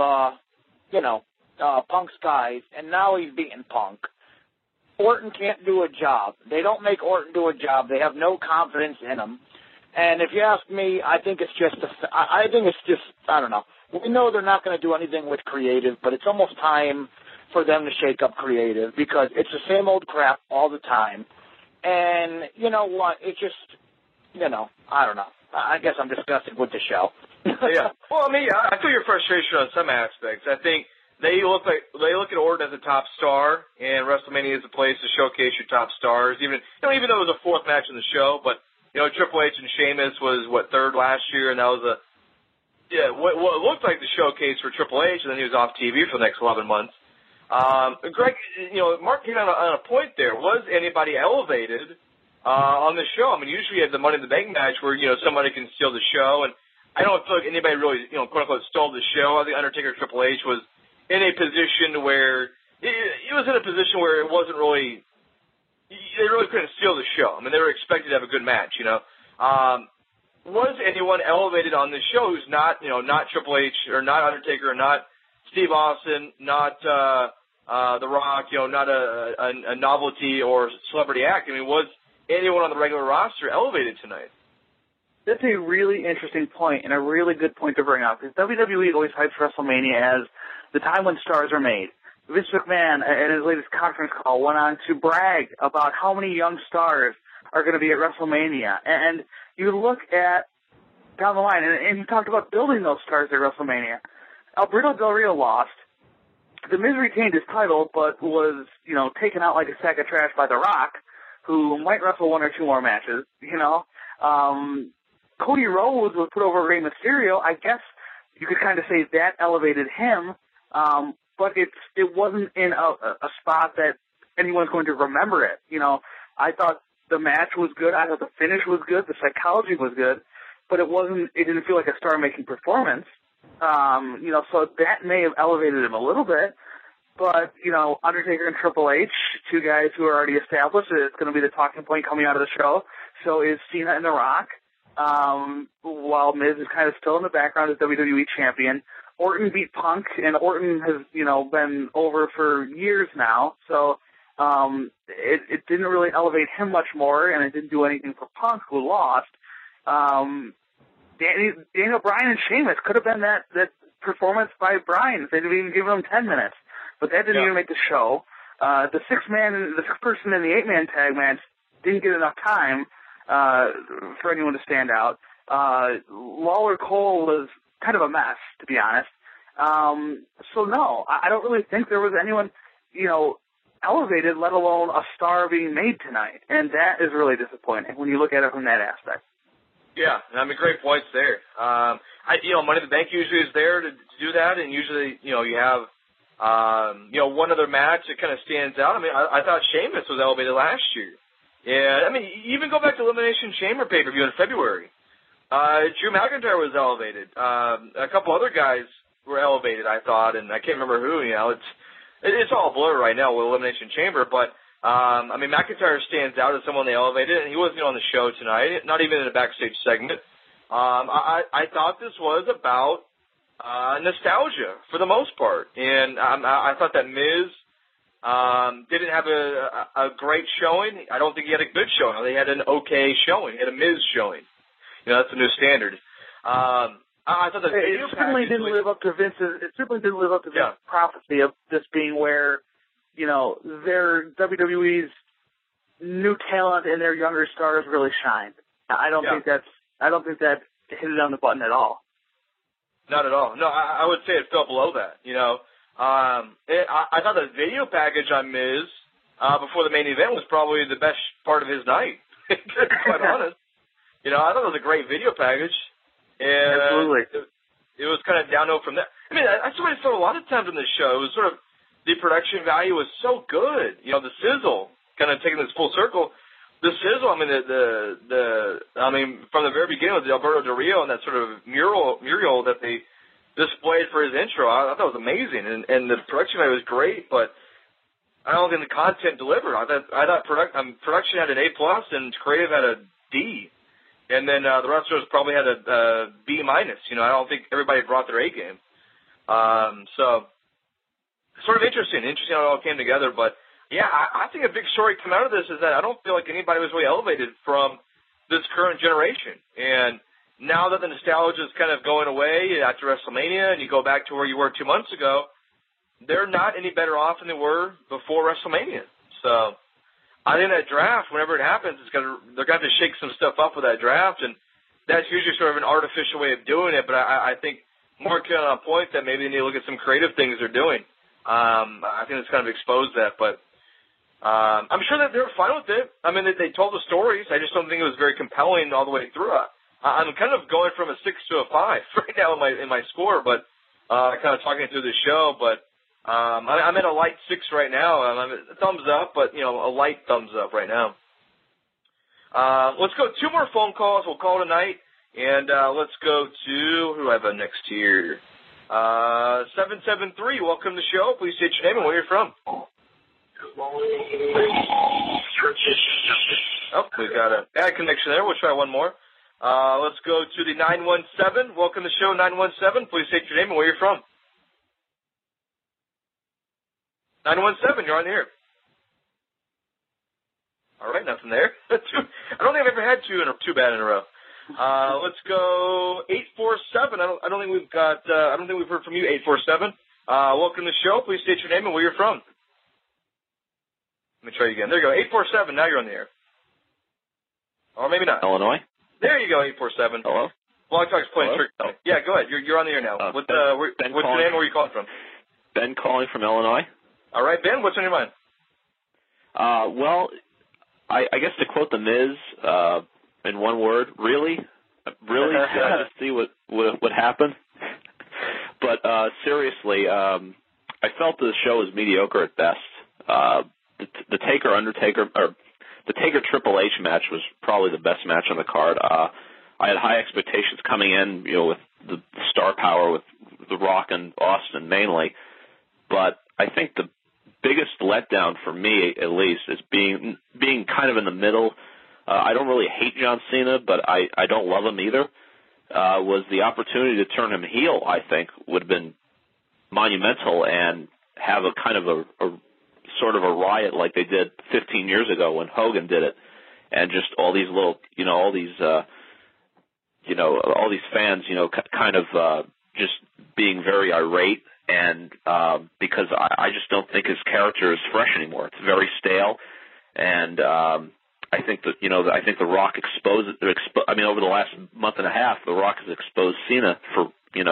Punk's guys, and now he's beating Punk. Orton can't do a job. They don't make Orton do a job. They have no confidence in him. And if you ask me, I think it's just, I don't know. We know they're not going to do anything with creative, but it's almost time for them to shake up creative because it's the same old crap all the time. And you know what? It just, I don't know. I guess I'm disgusted with the show. Yeah. Well, I mean, I feel your frustration on some aspects. I think they look at Orton as a top star, and WrestleMania is a place to showcase your top stars. Even though it was a fourth match in the show, but Triple H and Sheamus was third last year, and that was what looked like the showcase for Triple H, and then he was off TV for the next 11 months. Greg, Mark hit on a point there. Was anybody elevated on the show? I mean, usually you have the Money in the Bank match where somebody can steal the show, and I don't feel like anybody really quote unquote stole the show. I think Undertaker Triple H was in a position where it was in a position where it wasn't really. They really couldn't steal the show. I mean, they were expected to have a good match. Was anyone elevated on this show who's not Triple H or not Undertaker or not Steve Austin, not The Rock, not a novelty or celebrity act? I mean, was anyone on the regular roster elevated tonight? That's a really interesting point and a really good point to bring up because WWE always hypes WrestleMania as the time when stars are made. Vince McMahon, at his latest conference call, went on to brag about how many young stars are going to be at WrestleMania. And you look at down the line, and he talked about building those stars at WrestleMania. Alberto Del Rio lost. The Miz retained his title, but was, taken out like a sack of trash by The Rock, who might wrestle one or two more matches, Cody Rhodes was put over Rey Mysterio. I guess you could kind of say that elevated him, but it wasn't in a spot that anyone's going to remember it. I thought the match was good. I thought the finish was good. The psychology was good, but it didn't feel like a star-making performance. So that may have elevated him a little bit, but, Undertaker and Triple H, two guys who are already established, it's going to be the talking point coming out of the show. So is Cena and The Rock, while Miz is kind of still in the background as WWE champion. Orton beat Punk, and Orton has, been over for years now, so it didn't really elevate him much more, and it didn't do anything for Punk, who lost. Daniel Bryan and Sheamus could have been that performance by Bryan if they'd have even given him 10 minutes, but that didn't even make the show. The six person and the 8-man tag match didn't get enough time for anyone to stand out. Lawler Cole was kind of a mess, to be honest. So no, I don't really think there was anyone, elevated, let alone a star being made tonight. And that is really disappointing when you look at it from that aspect. Yeah, I mean, great points there. Money in the Bank usually is there to do that, and usually, you have, one other match that kind of stands out. I mean, I thought Sheamus was elevated last year. Yeah, I mean, even go back to Elimination Chamber pay-per-view in February. Drew McIntyre was elevated. A couple other guys were elevated, I thought, and I can't remember who. It's all a blur right now with Elimination Chamber, but McIntyre stands out as someone they elevated, and he wasn't on the show tonight, not even in a backstage segment. I thought this was about nostalgia for the most part, and I thought that Miz didn't have a great showing. I don't think he had a good showing. They had an okay showing. He had a Miz showing. That's the new standard. I thought that it certainly didn't live up to Vince's. It certainly didn't live up to Vince's prophecy of this being where, their WWE's new talent and their younger stars really shine. I don't think that hit it on the button at all. Not at all. No, I would say it fell below that. I thought the video package on Miz before the main event was probably the best part of his night. To be quite honest. I thought it was a great video package. And absolutely. It was kind of downhill from there. I mean, I sort of felt a lot of times in the show, it was sort of, the production value was so good. The sizzle, kind of taking this full circle, the sizzle, I mean, from the very beginning with the Alberto Del Rio and that sort of mural that they displayed for his intro. I thought that was amazing, and the production value was great, but I don't think the content delivered. I thought production had an A+, and creative had a D, and then the wrestlers probably had a B-. You know, I don't think everybody brought their A game. So sort of interesting how it all came together. But yeah, I think a big story coming out of this is that I don't feel like anybody was really elevated from this current generation, and now that the nostalgia is kind of going away after WrestleMania, and you go back to where you were 2 months ago, they're not any better off than they were before WrestleMania. So I think that draft, whenever it happens, they're going to have to shake some stuff up with that draft, and that's usually sort of an artificial way of doing it. But I think Mark hit on a point that maybe they need to look at some creative things they're doing. I think it's kind of exposed that, but I'm sure that they were fine with it. I mean, they told the stories. I just don't think it was very compelling all the way through. I'm kind of going from a 6 to a 5 right now in my score, but kind of talking through the show. But I'm at a light 6 right now. I'm a thumbs up, but you know, a light thumbs up right now. Let's go 2 more phone calls. We'll call tonight, and let's go to who do I have next here. 773. Welcome to the show. Please state your name and where you're from. Oh, we got a bad connection there. We'll try one more. Let's go to the 917. Welcome to the show, 917. Please state your name and where you're from. 917, you're on the air. All right, nothing there. I don't think I've ever had two bad in a row. Let's go 847. I don't think we've heard from you, 847. Welcome to the show. Please state your name and where you're from. Let me try you again. There you go, 847. Now you're on the air. Or maybe not. Illinois. There you go, 847. Hello. Blog Talk's playing trick. Yeah, go ahead. You're on the air now. What's your name? Where are you calling from? Ben calling from Illinois. All right, Ben. What's on your mind? Well, I guess to quote the Miz in one word, really, did I just see what happened? But seriously, I felt the show was mediocre at best. The Taker Undertaker or the Taker Triple H match was probably the best match on the card. I had high expectations coming in, you know, with the star power with The Rock and Austin mainly, but I think the biggest letdown for me, at least, is being kind of in the middle. I don't really hate John Cena, but I don't love him either. Was the opportunity to turn him heel, I think, would have been monumental and have a kind of a sort of a riot like they did 15 years ago when Hogan did it, and just all these little, all these fans, kind of just being very irate, and because I just don't think his character is fresh anymore. It's very stale, and I think that I think The Rock over the last month and a half, The Rock has exposed Cena for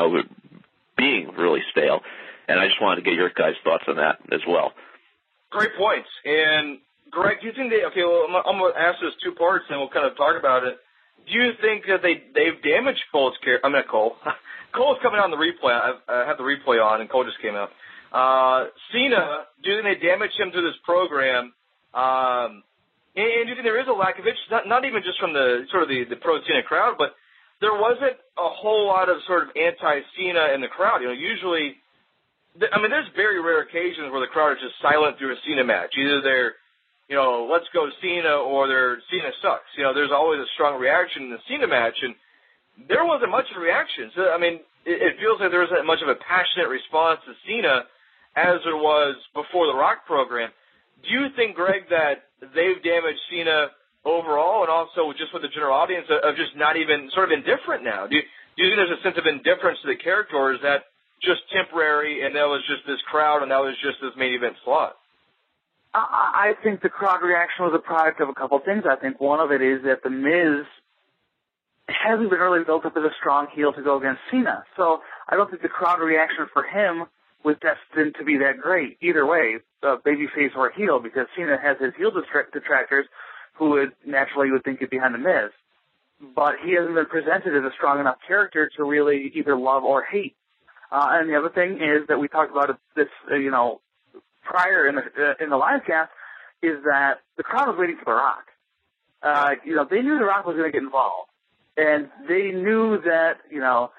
being really stale, and I just wanted to get your guys' thoughts on that as well. Great points. And Greg, do you think I'm going to ask this 2 parts, and we'll kind of talk about it. Do you think that they've damaged Cole's character? I mean, Cole. Cole's coming on the replay. I have the replay on, and Cole just came out. Cena, do you think they damaged him through this program? And do you think there is a lack of interest, not even just from the pro-Cena crowd, but there wasn't a whole lot of sort of anti-Cena in the crowd. Usually, there's very rare occasions where the crowd is just silent through a Cena match. Either they're, let's go Cena, or they're Cena sucks. There's always a strong reaction in the Cena match, and there wasn't much of a reaction. So, it feels like there wasn't much of a passionate response to Cena as there was before the Rock program. Do you think, Greg, that they've damaged Cena overall, and also just with the general audience of just not even sort of indifferent now? Do you think there's a sense of indifference to the character, or is that just temporary, and that was just this crowd, and that was just this main event slot? I think the crowd reaction was a product of a couple things. I think one of it is that The Miz hasn't been really built up as a strong heel to go against Cena. So I don't think the crowd reaction for him was destined to be that great either way, babyface or heel, because Cena has his heel detractors who would naturally think get behind The Miz. But he hasn't been presented as a strong enough character to really either love or hate. And the other thing is that we talked about this, prior in the live cast, is that the crowd was waiting for The Rock. They knew The Rock was going to get involved, and they knew that,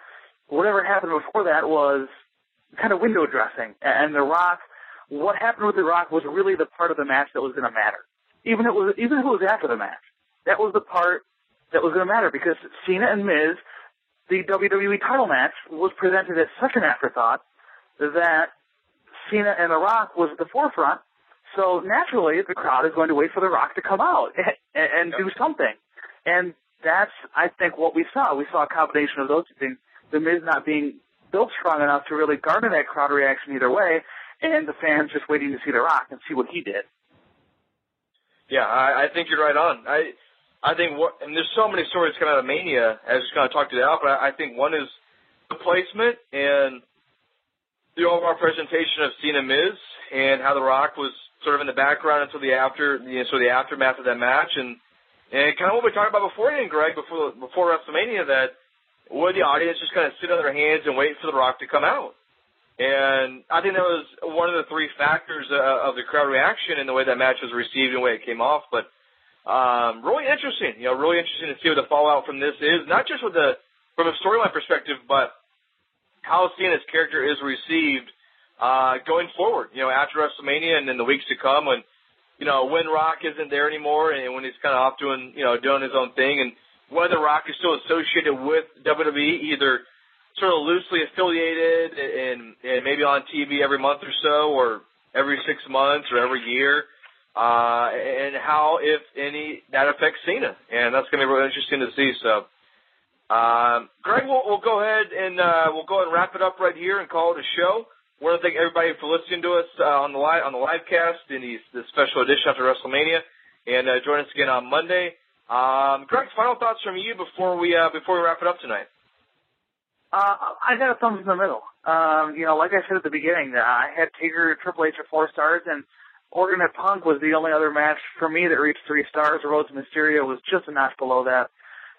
whatever happened before that was kind of window dressing. And The Rock, what happened with The Rock was really the part of the match that was going to matter. Even if it was after the match, that was the part that was going to matter, because Cena and Miz, the WWE title match, was presented as such an afterthought that Cena and The Rock was at the forefront. So naturally, the crowd is going to wait for The Rock to come out and do something. And that's, I think, what we saw. We saw a combination of those two things. The Miz not being built strong enough to really garner that crowd reaction either way, and the fans just waiting to see The Rock and see what he did. Yeah, I think you're right on. I think and there's so many stories coming out of Mania, as just kind of talked it out, but I think one is the placement and the overall presentation of Cena Miz and how The Rock was sort of in the background until the aftermath of that match, and kind of what we talked about beforehand, Greg, before WrestleMania, that would the audience just kind of sit on their hands and wait for The Rock to come out? And I think that was one of the three factors of the crowd reaction and the way that match was received and the way it came off. But really interesting, really interesting to see what the fallout from this is, not just from a storyline perspective, but how Cena's character is received going forward, after WrestleMania and in the weeks to come when Rock isn't there anymore and when he's kind of off doing his own thing, and whether Rock is still associated with WWE, either sort of loosely affiliated and maybe on TV every month or so, or every 6 months or every year, and how, if any, that affects Cena. And that's going to be really interesting to see. So, Greg, we'll go ahead and wrap it up right here and call it a show. I want to thank everybody for listening to us on the live cast in the special edition after WrestleMania, and join us again on Monday. Greg, final thoughts from you before we wrap it up tonight. I got a thumbs in the middle. Like I said at the beginning, I had Taker Triple H at 4 stars, and Orton at Punk was the only other match for me that reached 3 stars. Road to Mysterio was just a notch below that.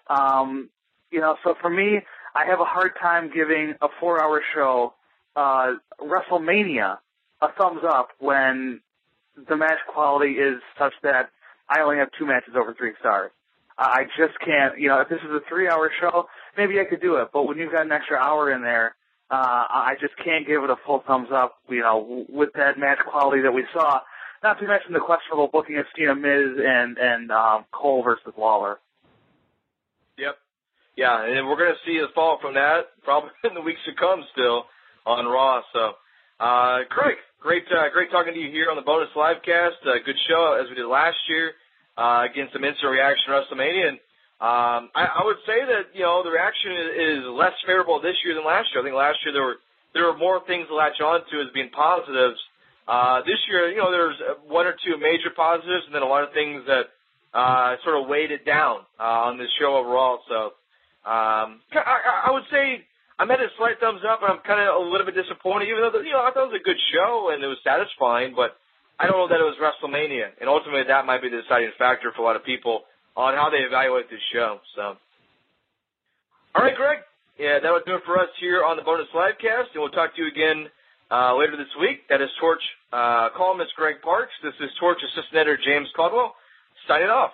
So for me, I have a hard time giving a 4-hour show, WrestleMania, a thumbs up when the match quality is such that I only have 2 matches over 3 stars. I just can't, if this is a 3-hour show, maybe I could do it, but when you've got an extra hour in there, I just can't give it a full thumbs up, with that match quality that we saw, not to mention the questionable booking of Cena Miz and Cole versus Lawler. Yep. Yeah, and we're going to see the fallout from that probably in the weeks to come still on Raw. So, Craig, great talking to you here on the bonus livecast. Good show as we did last year. Against some instant reaction to WrestleMania. And I would say that, the reaction is less favorable this year than last year. I think last year there were more things to latch on to as being positives. This year, there's 1 or 2 major positives and then a lot of things that sort of weighed it down on this show overall. So I would say I'm at a slight thumbs up, and I'm kind of a little bit disappointed, even though I thought it was a good show and it was satisfying, but I don't know that it was WrestleMania, and ultimately that might be the deciding factor for a lot of people on how they evaluate this show. So, all right, Greg. Yeah, that would do it for us here on the bonus livecast, and we'll talk to you again later this week. That is Torch columnist Greg Parks. This is Torch assistant editor James Caldwell signing off.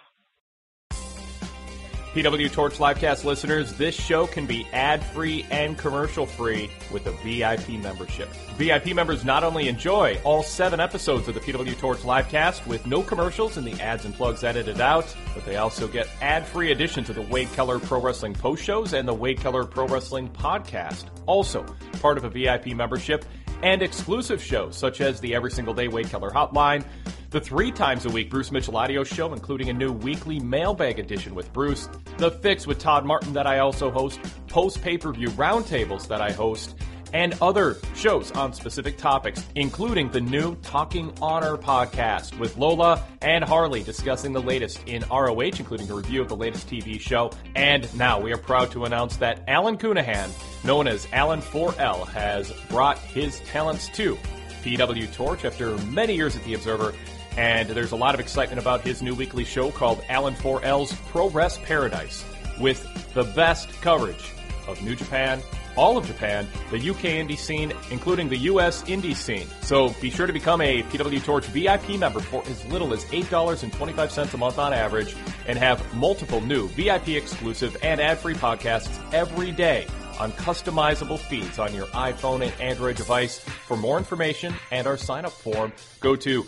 PW Torch Livecast listeners, this show can be ad-free and commercial-free with a VIP membership. VIP members not only enjoy all 7 episodes of the PW Torch Livecast with no commercials and the ads and plugs edited out, but they also get ad-free additions to the Wade Keller Pro Wrestling post shows and the Wade Keller Pro Wrestling podcast. Also, part of a VIP membership and exclusive shows such as the Every Single Day Wade Keller Hotline, the 3 times a week Bruce Mitchell audio show, including a new weekly mailbag edition with Bruce, The Fix with Todd Martin that I also host, post-pay-per-view roundtables that I host, and other shows on specific topics, including the new Talking Honor podcast with Lola and Harley discussing the latest in ROH, including a review of the latest TV show. And now we are proud to announce that Alan Cunahan, known as Alan 4L, has brought his talents to PW Torch after many years at The Observer, and there's a lot of excitement about his new weekly show called Alan 4L's Pro Wrest Paradise, with the best coverage of New Japan, all of Japan, the UK indie scene, including the US indie scene. So be sure to become a PW Torch VIP member for as little as $8.25 a month on average, and have multiple new VIP exclusive and ad-free podcasts every day. on customizable feeds on your iPhone and Android device. For more information and our sign-up form, go to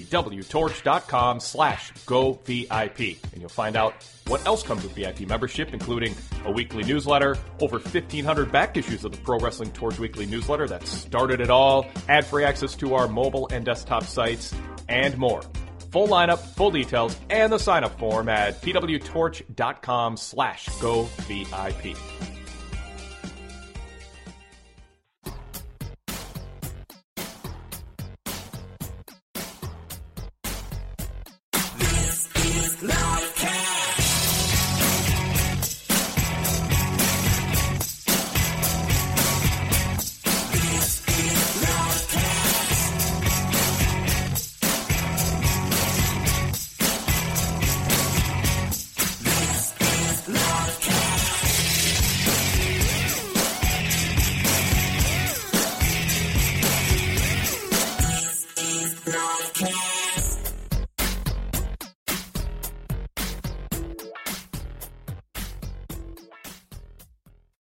pwtorch.com/govip, and you'll find out what else comes with VIP membership, including a weekly newsletter, over 1,500 back issues of the Pro Wrestling Torch weekly newsletter that started it all, ad-free access to our mobile and desktop sites, and more. Full lineup, full details, and the sign-up form at pwtorch.com/govip. No.